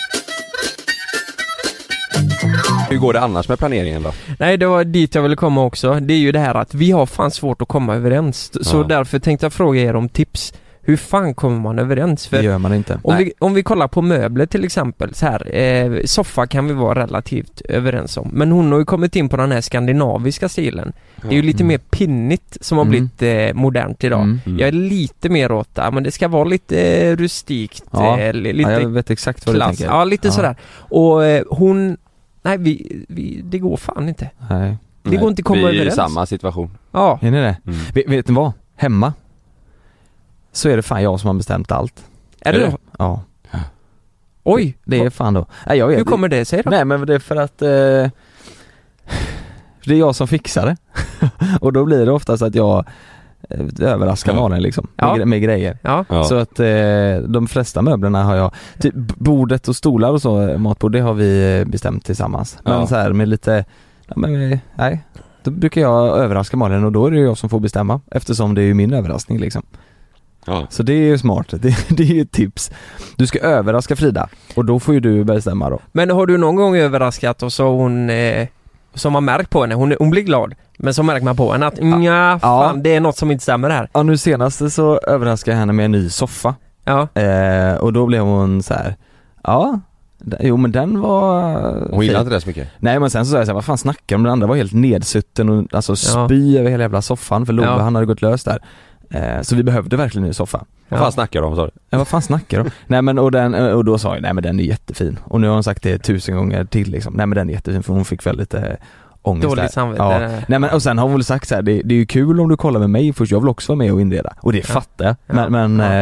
Hur går det annars med planeringen då? Nej, det var dit jag ville komma också. Det är ju det här att vi har fan svårt att komma överens. Så därför tänkte jag fråga er om tips. Hur fan kommer man överens? För det gör man inte. Om vi kollar på möbler till exempel så här, soffa kan vi vara relativt överens om. Men hon har ju kommit in på den här skandinaviska stilen. Det är ju lite mer pinnigt som har blivit modernt idag. Jag är lite mer åt det, men det ska vara lite rustikt. Lite jag vet exakt vad klass. du tänker. Ja, lite sådär. Och hon... Nej, det går fan inte. Nej. Det går inte att komma överens. Vi är i samma situation. Ja. Är ni det? Vet ni vad? Hemma så är det fan jag som har bestämt allt. Är det då? Ja. Oj. Det är fan då. Nej, jag vet. Hur kommer det sig då? Nej, men det är för att det är jag som fixar det. Och då blir det oftast att jag överraskar barnen liksom med grejer. Så att de flesta möblerna har jag typ bordet och stolar och så, matbord, det har vi bestämt tillsammans. Men så här med lite då brukar jag överraska Malin och då är det jag som får bestämma eftersom det är ju min överraskning liksom. Så det är ju smart. Det är ju ett tips. Du ska överraska Frida och då får ju du bestämma då. Men har du någon gång överraskat och så hon som har märkt på henne, hon blir glad, men så märker man på henne att det är något som inte stämmer här. Ja, nu senaste så överraskade jag henne med en ny soffa. Och då blev hon så här: men den var hon gillade inte det så mycket. Nej, men sen så sa jag så här: vad fan snackar om? Den andra var helt nedsutten och alltså spy över hela jävla soffan för Love, han hade gått lös där. Så vi behövde verkligen en ny soffa. Vad fan snackar du om, sa du? Ja, vad fan snackar du om? Nej, men och då sa jag, nej men den är jättefin. Och nu har hon sagt det 1000 gånger till liksom. Nej men den är jättefin, för hon fick väl lite ångest dåligt där. Samvete. Nej, men och sen har hon väl sagt så här: det är ju kul om du kollar med mig först, jag vill också vara med och inreda. Och det fattar jag. Men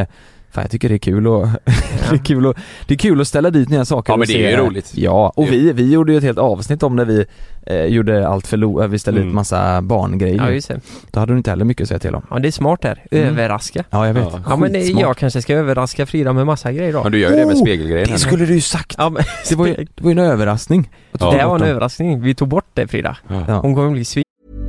Fan, jag tycker det är kul och det är kul att ställa dit nya saker. Ja, men det är ju roligt. Ja, och vi gjorde ju ett helt avsnitt om när vi gjorde allt för vi ställde ut massa barngrejer. Ja, just det. Då hade du inte heller mycket att säga till om. Ja, det är smart där. Överraska. Ja, jag vet. Ja, men jag kanske ska överraska Frida med massa grejer då. Men du gör ju det med spegelgrejen. Det skulle du ju sagt. Ja, men det var ju en överraskning. Ja. Det var en överraskning. Vi tog bort det, Frida. Ja. Hon kommer bli svin.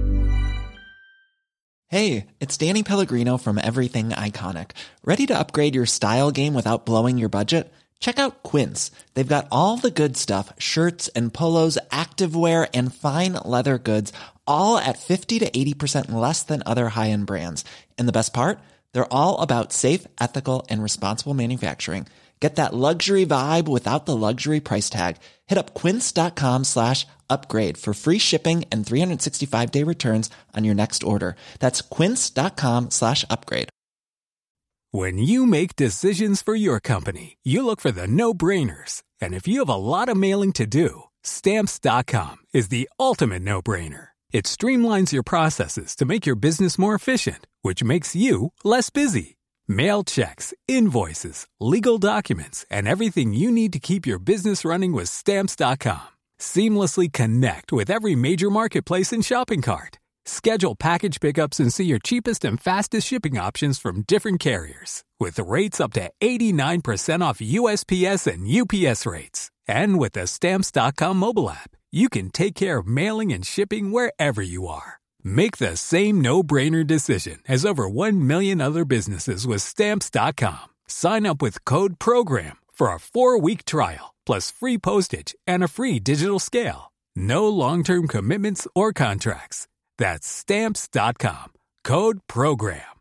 Hey, it's Danny Pellegrino from Everything Iconic. Ready to upgrade your style game without blowing your budget? Check out Quince. They've got all the good stuff, shirts and polos, activewear and fine leather goods, all at 50 to 80% less than other high-end brands. And the best part? They're all about safe, ethical and responsible manufacturing. Get that luxury vibe without the luxury price tag. Hit up quince.com/upgrade for free shipping and 365-day returns on your next order. That's quince.com/upgrade. When you make decisions for your company, you look for the no-brainers. And if you have a lot of mailing to do, Stamps.com is the ultimate no-brainer. It streamlines your processes to make your business more efficient, which makes you less busy. Mail checks, invoices, legal documents, and everything you need to keep your business running with Stamps.com. Seamlessly connect with every major marketplace and shopping cart. Schedule package pickups and see your cheapest and fastest shipping options from different carriers. With rates up to 89% off USPS and UPS rates. And with the Stamps.com mobile app, you can take care of mailing and shipping wherever you are. Make the same no-brainer decision as over 1 million other businesses with Stamps.com. Sign up with code PROGRAM for a 4-week trial, plus free postage and a free digital scale. No long-term commitments or contracts. That's Stamps.com. Code PROGRAM.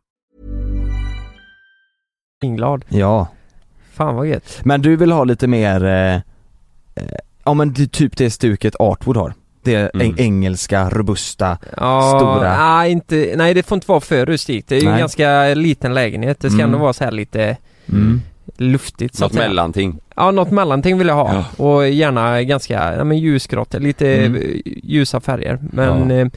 Glad. Ja. Fan vad gött. Men du vill ha lite mer ja men typ det stuket Artwood har. Det engelska, robusta, stora. Nej, det får inte vara för rustikt. Det är ju en ganska liten lägenhet. Det ska ändå vara så här lite luftigt. Så något mellanting. Ja, något mellanting vill jag ha. Ja. Och gärna ganska ljusgrått, lite ljusa färger. Men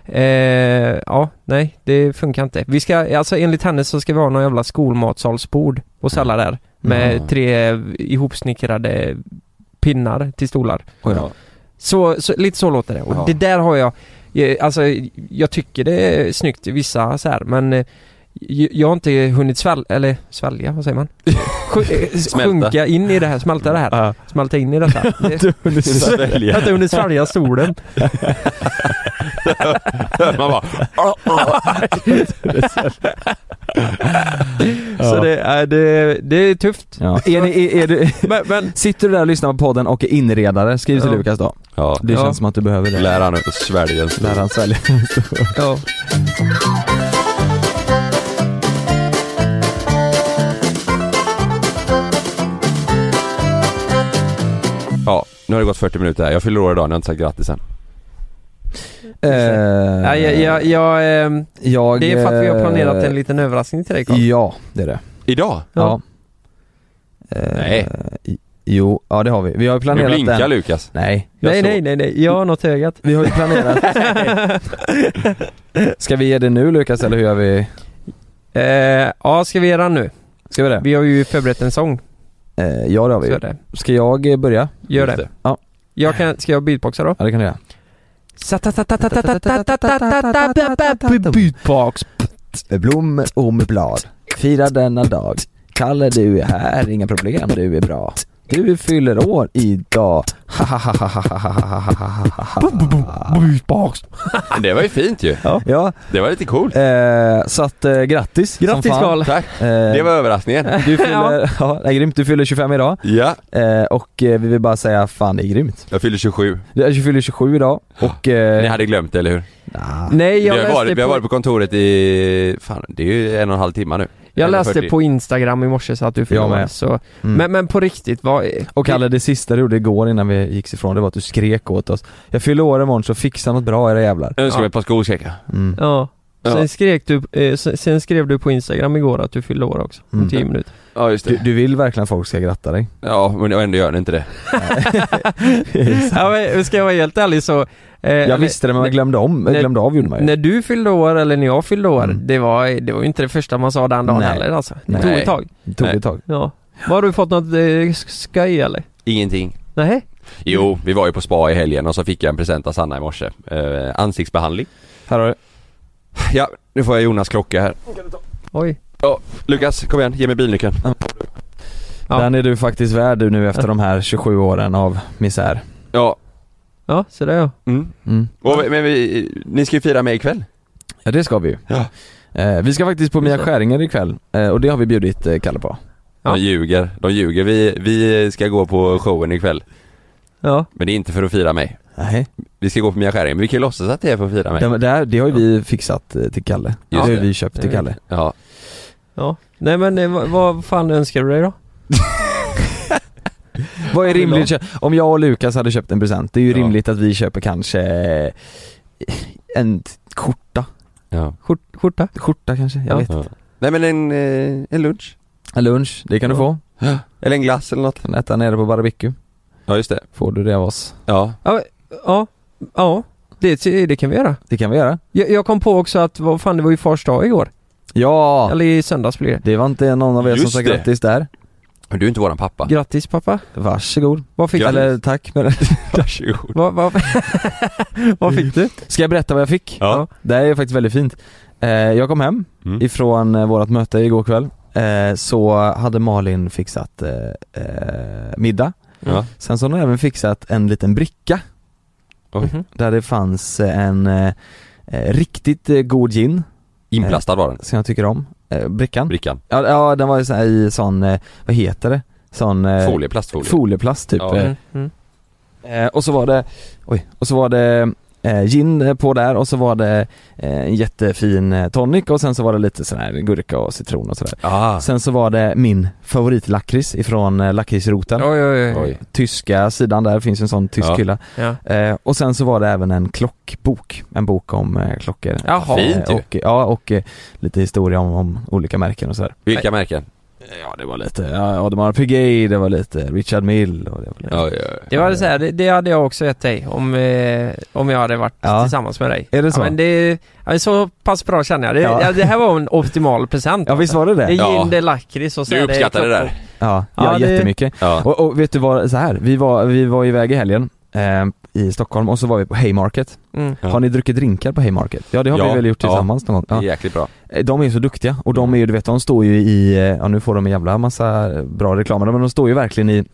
nej, det funkar inte. Vi ska, alltså enligt henne så ska vi ha någon jävla skolmatsalsbord och ställa där. Med 3 ihopsnickrade pinnar till stolar. Ja. Så lite så låter det. Och det där har jag tycker det är snyggt i vissa så här, men jag har inte hunnit svälja, vad säger man? Sjunka in i det här, smälta det här. Smälta in i detta. Jag har inte hunnit svälja stolen. Man bara Så det är tufft. Ja. Är du, men sitter du där och lyssnar på podden och är inredare, skriv till Lukas då. Ja. Det känns som att du behöver det. Lär han att svälja. Lär han svälja. Ja. Ja, nu har det gått 40 minuter här. Jag fyller år idag, jag har inte sagt grattis än. Det är för att vi har planerat en liten överraskning till dig, Carl. Ja, det är det. Idag? Ja. Nej. Jo, ja det har vi. Vi har ju planerat den. Du blinkar, Lukas. Nej. Nej. Jag har något ögat. Vi har ju planerat. Ska vi ge det nu, Lukas, eller hur gör vi? Ja, ska vi göra nu? Ska vi det? Vi har ju förberett en sång. Ja, det har vi. Ska jag börja? Gör det. Ja. Ska jag beatboxa då? Ja, det kan du göra. Beatbox. Blom och med blad. Fira denna dag. Kalle, du är här, inga problem, du är bra. Du fyller år idag. Det var ju fint ju. Ja. Det var lite coolt. Så att grattis. Grattis, Carl. Tack. Det var överraskningen. Du fyller, det är grymt. Du fyller 25 idag. Ja. Och vi vill bara säga, fan, det är grymt. Jag fyller 27. Du fyller 27 idag. Och ni hade glömt det, eller hur? Nej, vi har varit på kontoret i, fan, det är ju 1,5 timme nu. Jag läste på Instagram i morse så att du fyller så. Men på riktigt, och Kalle, det sista du gjorde igår innan vi gick ifrån, det var att du skrek åt oss. Jag fyller år imorgon, så fixa något bra, era jävlar. Nu ska vi på skolkäka. Ja. Sen skrev du på Instagram igår att du fyller år också. 10 minuter. Ja, just det. Du vill verkligen att folk ska gratta dig. Ja, men ändå gör det inte det. Ja, men ska jag vara helt ärlig så Jag visste det, men jag glömde av gjorde man ju. När du fyllde år eller när jag fyllde år, det var ju inte det första man sa den dagen heller alltså. Det tog ett tag. Ja. Har du fått något skoj eller? Ingenting. Nej. Jo, vi var ju på spa i helgen och så fick jag en present av Sanna i morse. Ansiktsbehandling. Här har du. Ja, nu får jag Jonas klocka här. Oj. Ja, Lukas, kom igen, ge mig bilnyckeln. Ja. Den är du faktiskt värd nu efter de här 27 åren av misär. Ja. Ja, så det är jag. Men ni ska ju fira med ikväll. Ja, det ska vi ju. Ja. Vi ska faktiskt på Mia Skäringer ikväll. Och det har vi bjudit Kalle på. Ja. De ljuger. Vi ska gå på showen ikväll. Ja. Men det är inte för att fira mig. Nej. Vi ska gå på Mia Skäringer, men vi kan ju låtsas att det är för att fira mig. Det har ju vi fixat till Kalle. Det har ju vi köpt till Kalle. Ja. Ja. Nej men vad fan önskar du dig då? Vad är rimligt? Om jag och Lukas hade köpt en present, det är ju rimligt att vi köper kanske en skjorta. Ja. Skjorta kanske, jag vet inte. Nej men en lunch. En lunch, det kan du få. Ja. Eller en glass eller något. Kan äta nere på barbecue. Ja, just det. Får du det av oss? Ja. Ja. Det kan vi göra. Det kan vi göra. Jag kom på också att det var ju fars dag igår. Ja. Eller i söndags blir det. Det var inte någon av er som sa grattis där. Men du är inte våran pappa. Grattis pappa. Varsågod. Vad fick du? Eller tack. Varsågod. Vad fick du? Ska jag berätta vad jag fick? Ja. Det är faktiskt väldigt fint. Jag kom hem ifrån vårat möte igår kväll. Så hade Malin fixat middag. Ja. Sen så har hon även fixat en liten bricka. Där det fanns en riktigt god gin. Inplastad var den. Som jag tycker om. Brickan. Ja, den var ju så här i sån, vad heter det? Sån folieplast typ. Ja. Och så var det gin på där, och så var det en jättefin tonic, och sen så var det lite sån här gurka och citron och sådär. Sen så var det min favoritlakris ifrån lakritsroten. Oj. Tyska sidan där finns en sån tysk hylla. Ja. Och sen så var det även en klockbok, en bok om klockor. Jaha. Fint ju. Och lite historia om olika märken och sådär. Vilka märken? Ja, det var lite Audemars Piguet, det var lite Richard Mill och det var lite... Det var så här, det hade jag också gett dig om jag hade varit tillsammans med dig. Är det så? Ja, men det är så pass bra känner jag. Det här var en optimal present. Ja, visst var det? Det är gin, det är lakrits och så. Du uppskattade det där. Ja, jättemycket. Ja. Och vet du vad, så här, vi var iväg i helgen i Stockholm, och så var vi på Haymarket. Har ni druckit drinkar på Haymarket? Ja, det har vi väl gjort tillsammans någon gång. Ja. Det är jäkligt bra. De är så duktiga, och de är ju, du vet, de står ju i, nu får de en jävla massa bra reklam, men de står ju verkligen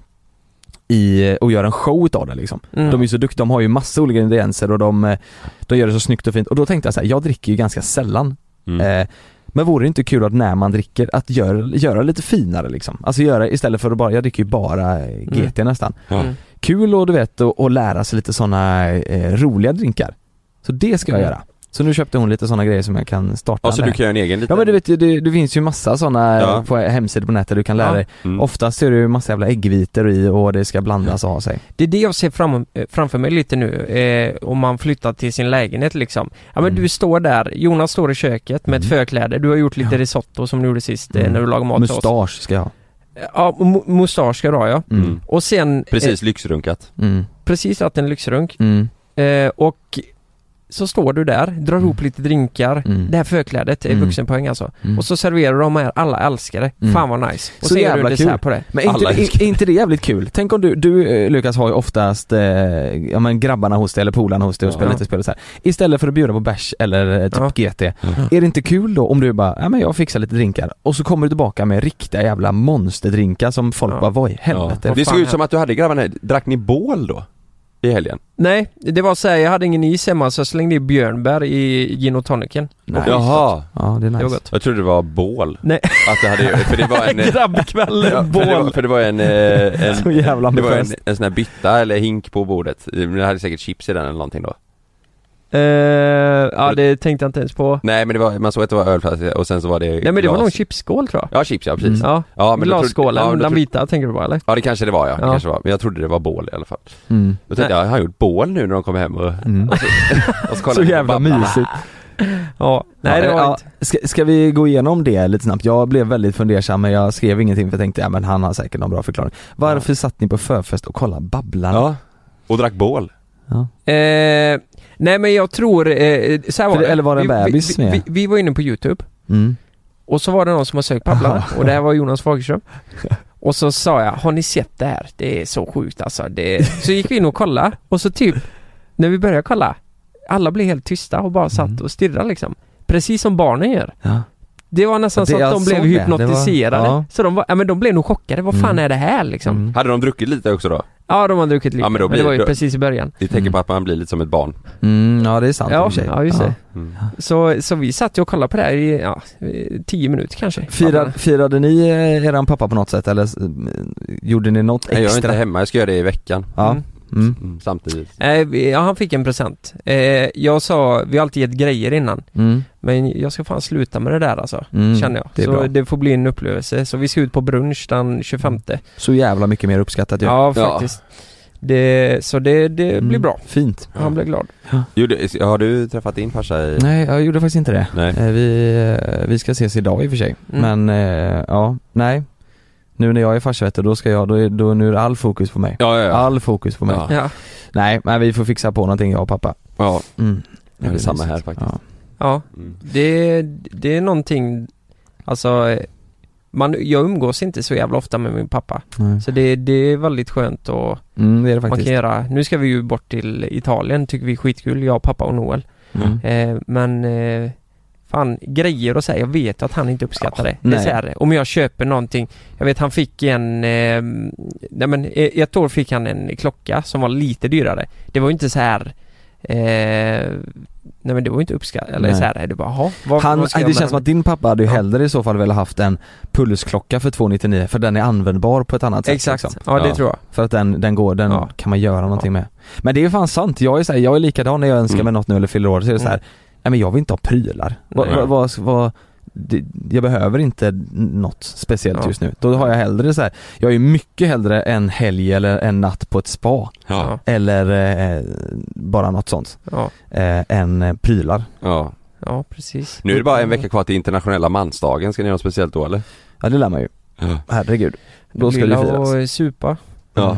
i och gör en show utav det liksom. De är ju så duktiga, de har ju massa olika ingredienser, och de gör det så snyggt och fint. Och då tänkte jag så här, jag dricker ju ganska sällan. Men vore det inte kul att när man dricker att göra lite finare liksom. Alltså istället för att bara, jag dricker ju bara GT nästan. Kul, och du vet, och lära sig lite såna roliga drinkar. Så det ska jag göra. Så nu köpte hon lite såna grejer som jag kan starta med. Så du kan göra en egen liten... Ja, men du vet, det finns ju massa såna på hemsidor på nätet du kan lära dig. Oftast är det ju massa jävla äggvitor i, och det ska blandas och ha sig. Det är det jag ser framför mig lite nu, om man flyttar till sin lägenhet liksom. Ja, men du står där, Jonas står i köket med ett förkläde. Du har gjort lite risotto som du gjorde sist när du lagade mat. Mustasch ska jag ha. Ja, mustasch ska du ha, ja. Och sen... Precis lyxrunkat. Precis, att en lyxrunk. Och så står du där, drar ihop lite drinkar. Det här förklädet är vuxenpoäng alltså. Och så serverar de här, alla älskar det. Fan vad nice. Och så jävla kul på det. Men inte det jävligt kul? Tänk om du Lukas, har ju oftast grabbarna hos dig eller polarna hos dig och spelar lite spel och så här. Istället för att bjuda på bärs eller typ GT. Är det inte kul då om du bara, men jag fixar lite drinkar, och så kommer du tillbaka med riktiga jävla monsterdrinkar som folk bara, vad i helvete. Det såg ut som att du hade grabbarna, drack ni bål då? I helgen? Nej, det var så här, jag hade ingen is hemma, så jag slängde i björnbär i gin och tonicen. Jaha. Ja, det är nice. Det var gott. Jag trodde det var bål. Nej. Att det hade, för det var en grabbkväll, bål. För det var en så jävla det var en sån här bytta eller hink på bordet. Det hade säkert chips i den eller någonting då. Ja, det tänkte jag inte ens på. Nej, men det var, man såg att det var ölflaska, och sen så var det Nej, men det var nog en chipsskål tror jag. Ja, chips, ja, precis. Ja, men glasskålen, den vita tänker du på, eller? Ja, det kanske det var, det kanske var. Men jag trodde det var bål i alla fall. Då tänkte jag har gjort bål nu när de kommer hem och så så jävla mysigt. Ja, nej, det var inte. Ska vi gå igenom det lite snabbt? Jag blev väldigt fundersam, men jag skrev ingenting för jag tänkte, men han har säkert någon bra förklaring. Varför satt ni på förfest och kollade Babblarna? Ja, och drack bål. Ja. Nej men jag tror så här var det. Eller var det en bebis med? Vi var inne på YouTube. Mm. Och så var det någon som har sökt Pappla. Och det här var Jonas Fagerström. Och så sa jag, har ni sett det här? Det är så sjukt alltså. Så gick vi in och kollade. Och så typ, när vi började kolla, alla blev helt tysta och bara satt och stirrade liksom. Precis som barnen gör. Ja. Det var nästan så att de blev hypnotiserade. Så de blev nog chockade. Vad fan är det här liksom? Hade de druckit lite också då? Ja, de har druckit lite. Ja, men det var ju precis i början. Det tänker på att man blir lite som ett barn. Ja, det är sant. Ja, just det. Så vi satt ju och kollade på det här i 10 minuter kanske. Firade ni eran pappa på något sätt? Eller gjorde ni något extra? Nej, jag är inte hemma. Jag ska göra det i veckan. Ja. Samtidigt. Ja, han fick en present. Jag sa, vi har alltid gett grejer innan. Men jag ska fan sluta med det där alltså, känner jag. Det är så bra. det får bli en upplevelse. Så vi ska ut på brunch den 25. Så jävla mycket mer uppskattat ju. Ja, faktiskt. Det blir bra. Fint. Han blir glad. Har du träffat din farsa? Nej, jag gjorde faktiskt inte det. Nej. Vi ska ses idag i och för sig. Men nej. Nu när jag är farsa, då ska jag, då nu är all fokus på mig. Ja. All fokus på mig. Ja. Nej, men vi får fixa på någonting, jag och pappa. Ja. Det är samma här faktiskt. Ja. Det är någonting, alltså jag umgås inte så jävla ofta med min pappa. Så det är väldigt skönt och det är det faktiskt. Man kan göra. Nu ska vi ju bort till Italien, tycker vi är skitkul, jag, pappa och Noel. Men fan, grejer och så här, jag vet att han inte uppskattar det. Det är så här, om jag köper någonting, jag vet han fick ett år fick han en klocka som var lite dyrare. Det var ju inte så här nej men det var ju inte uppskattat eller så här, det bara det känns som att din pappa hade ju hellre i så fall velat haft en pulsklocka för 299 för den är användbar på ett annat sätt. Exakt. Liksom. Ja, det tror jag. För att den kan man göra någonting med. Men det är fan sant. Jag är likadan när jag önskar mig något nu eller fyller år, så är det så här, nej men jag vill inte ha prylar. Jag behöver inte något speciellt just nu. Då har jag hellre så här, jag är mycket hellre en helg eller en natt på ett spa. Ja. Eller bara något sånt. Än prylar. Ja. Ja, precis. Nu är det bara en vecka kvar till internationella mansdagen. Ska ni göra något speciellt då eller? Ja, det lär man ju. Herregud. Då ska det firas. Och supa. Ja.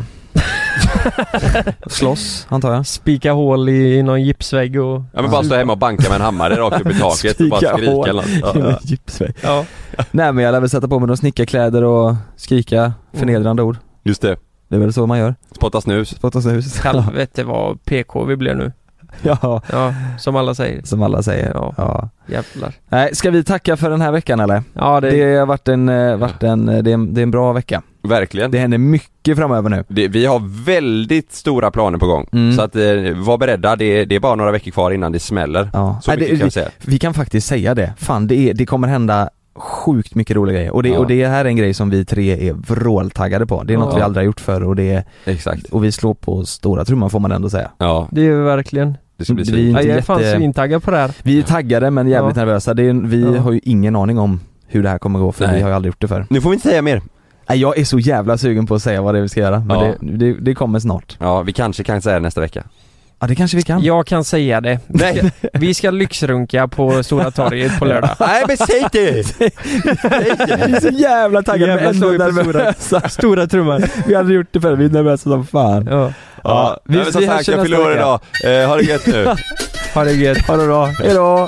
Slåss, antar jag. Spika hål i någon gipsvägg och... Ja, men bara stå hemma och banka med en hammare rakt upp i taket och bara skrika eller något. I någon gipsvägg. Ja. Nej, men jag lär väl sätta på mig några snickarkläder och skrika förnedrande ord. Just det. Det är väl så man gör. Spotta snus. Helvete vad PK vi blir nu. Ja, som alla säger. Ja. Jävlar. Nej, ska vi tacka för den här veckan eller? Ja, det har varit det är en bra vecka. Verkligen. Det händer mycket framöver nu. Vi har väldigt stora planer på gång. Så att var beredda, det är bara några veckor kvar innan det smäller. Ja. Så mycket kan vi säga. Vi kan faktiskt säga det. Fan, det kommer hända sjukt mycket roliga grejer. Och det här är en grej som vi tre är vråltaggade på. Det är något vi aldrig har gjort förr och det är exakt. Och vi slår på stora trumman får man ändå säga. Ja. Det är verkligen. Det ska bli jag är fan svintaggad på det här. Vi är taggade men jävligt nervösa. Vi har ju ingen aning om hur det här kommer gå för vi har ju aldrig gjort det förr. Nu får vi inte säga mer. Jag är så jävla sugen på att säga vad det är vi ska göra. Men det kommer snart. Ja, vi kanske kan säga det nästa vecka. Ja, det kanske vi kan. Jag kan säga det. Vi ska lyxrunka på Stora torget på lördag. Nej, men säg det! Vi är så jävla taggade med ändå nervösa. Stora trummar. Vi hade gjort det förr, vi är nervösa som fan. Ja, vi hörs nästa vecka. Idag. Ha det gött nu. Ha det gött. Ha det bra. Hejdå.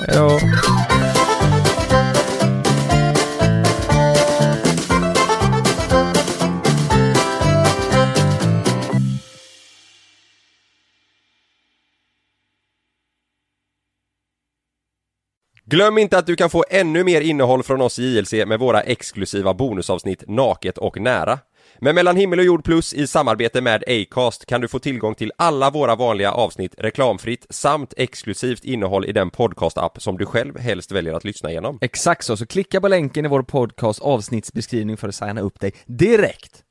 Glöm inte att du kan få ännu mer innehåll från oss i JLC med våra exklusiva bonusavsnitt Naket och nära. Med Mellan himmel och jord plus i samarbete med Acast kan du få tillgång till alla våra vanliga avsnitt reklamfritt samt exklusivt innehåll i den podcast-app som du själv helst väljer att lyssna igenom. Exakt så klicka på länken i vår podcast avsnittsbeskrivning för att signa upp dig direkt.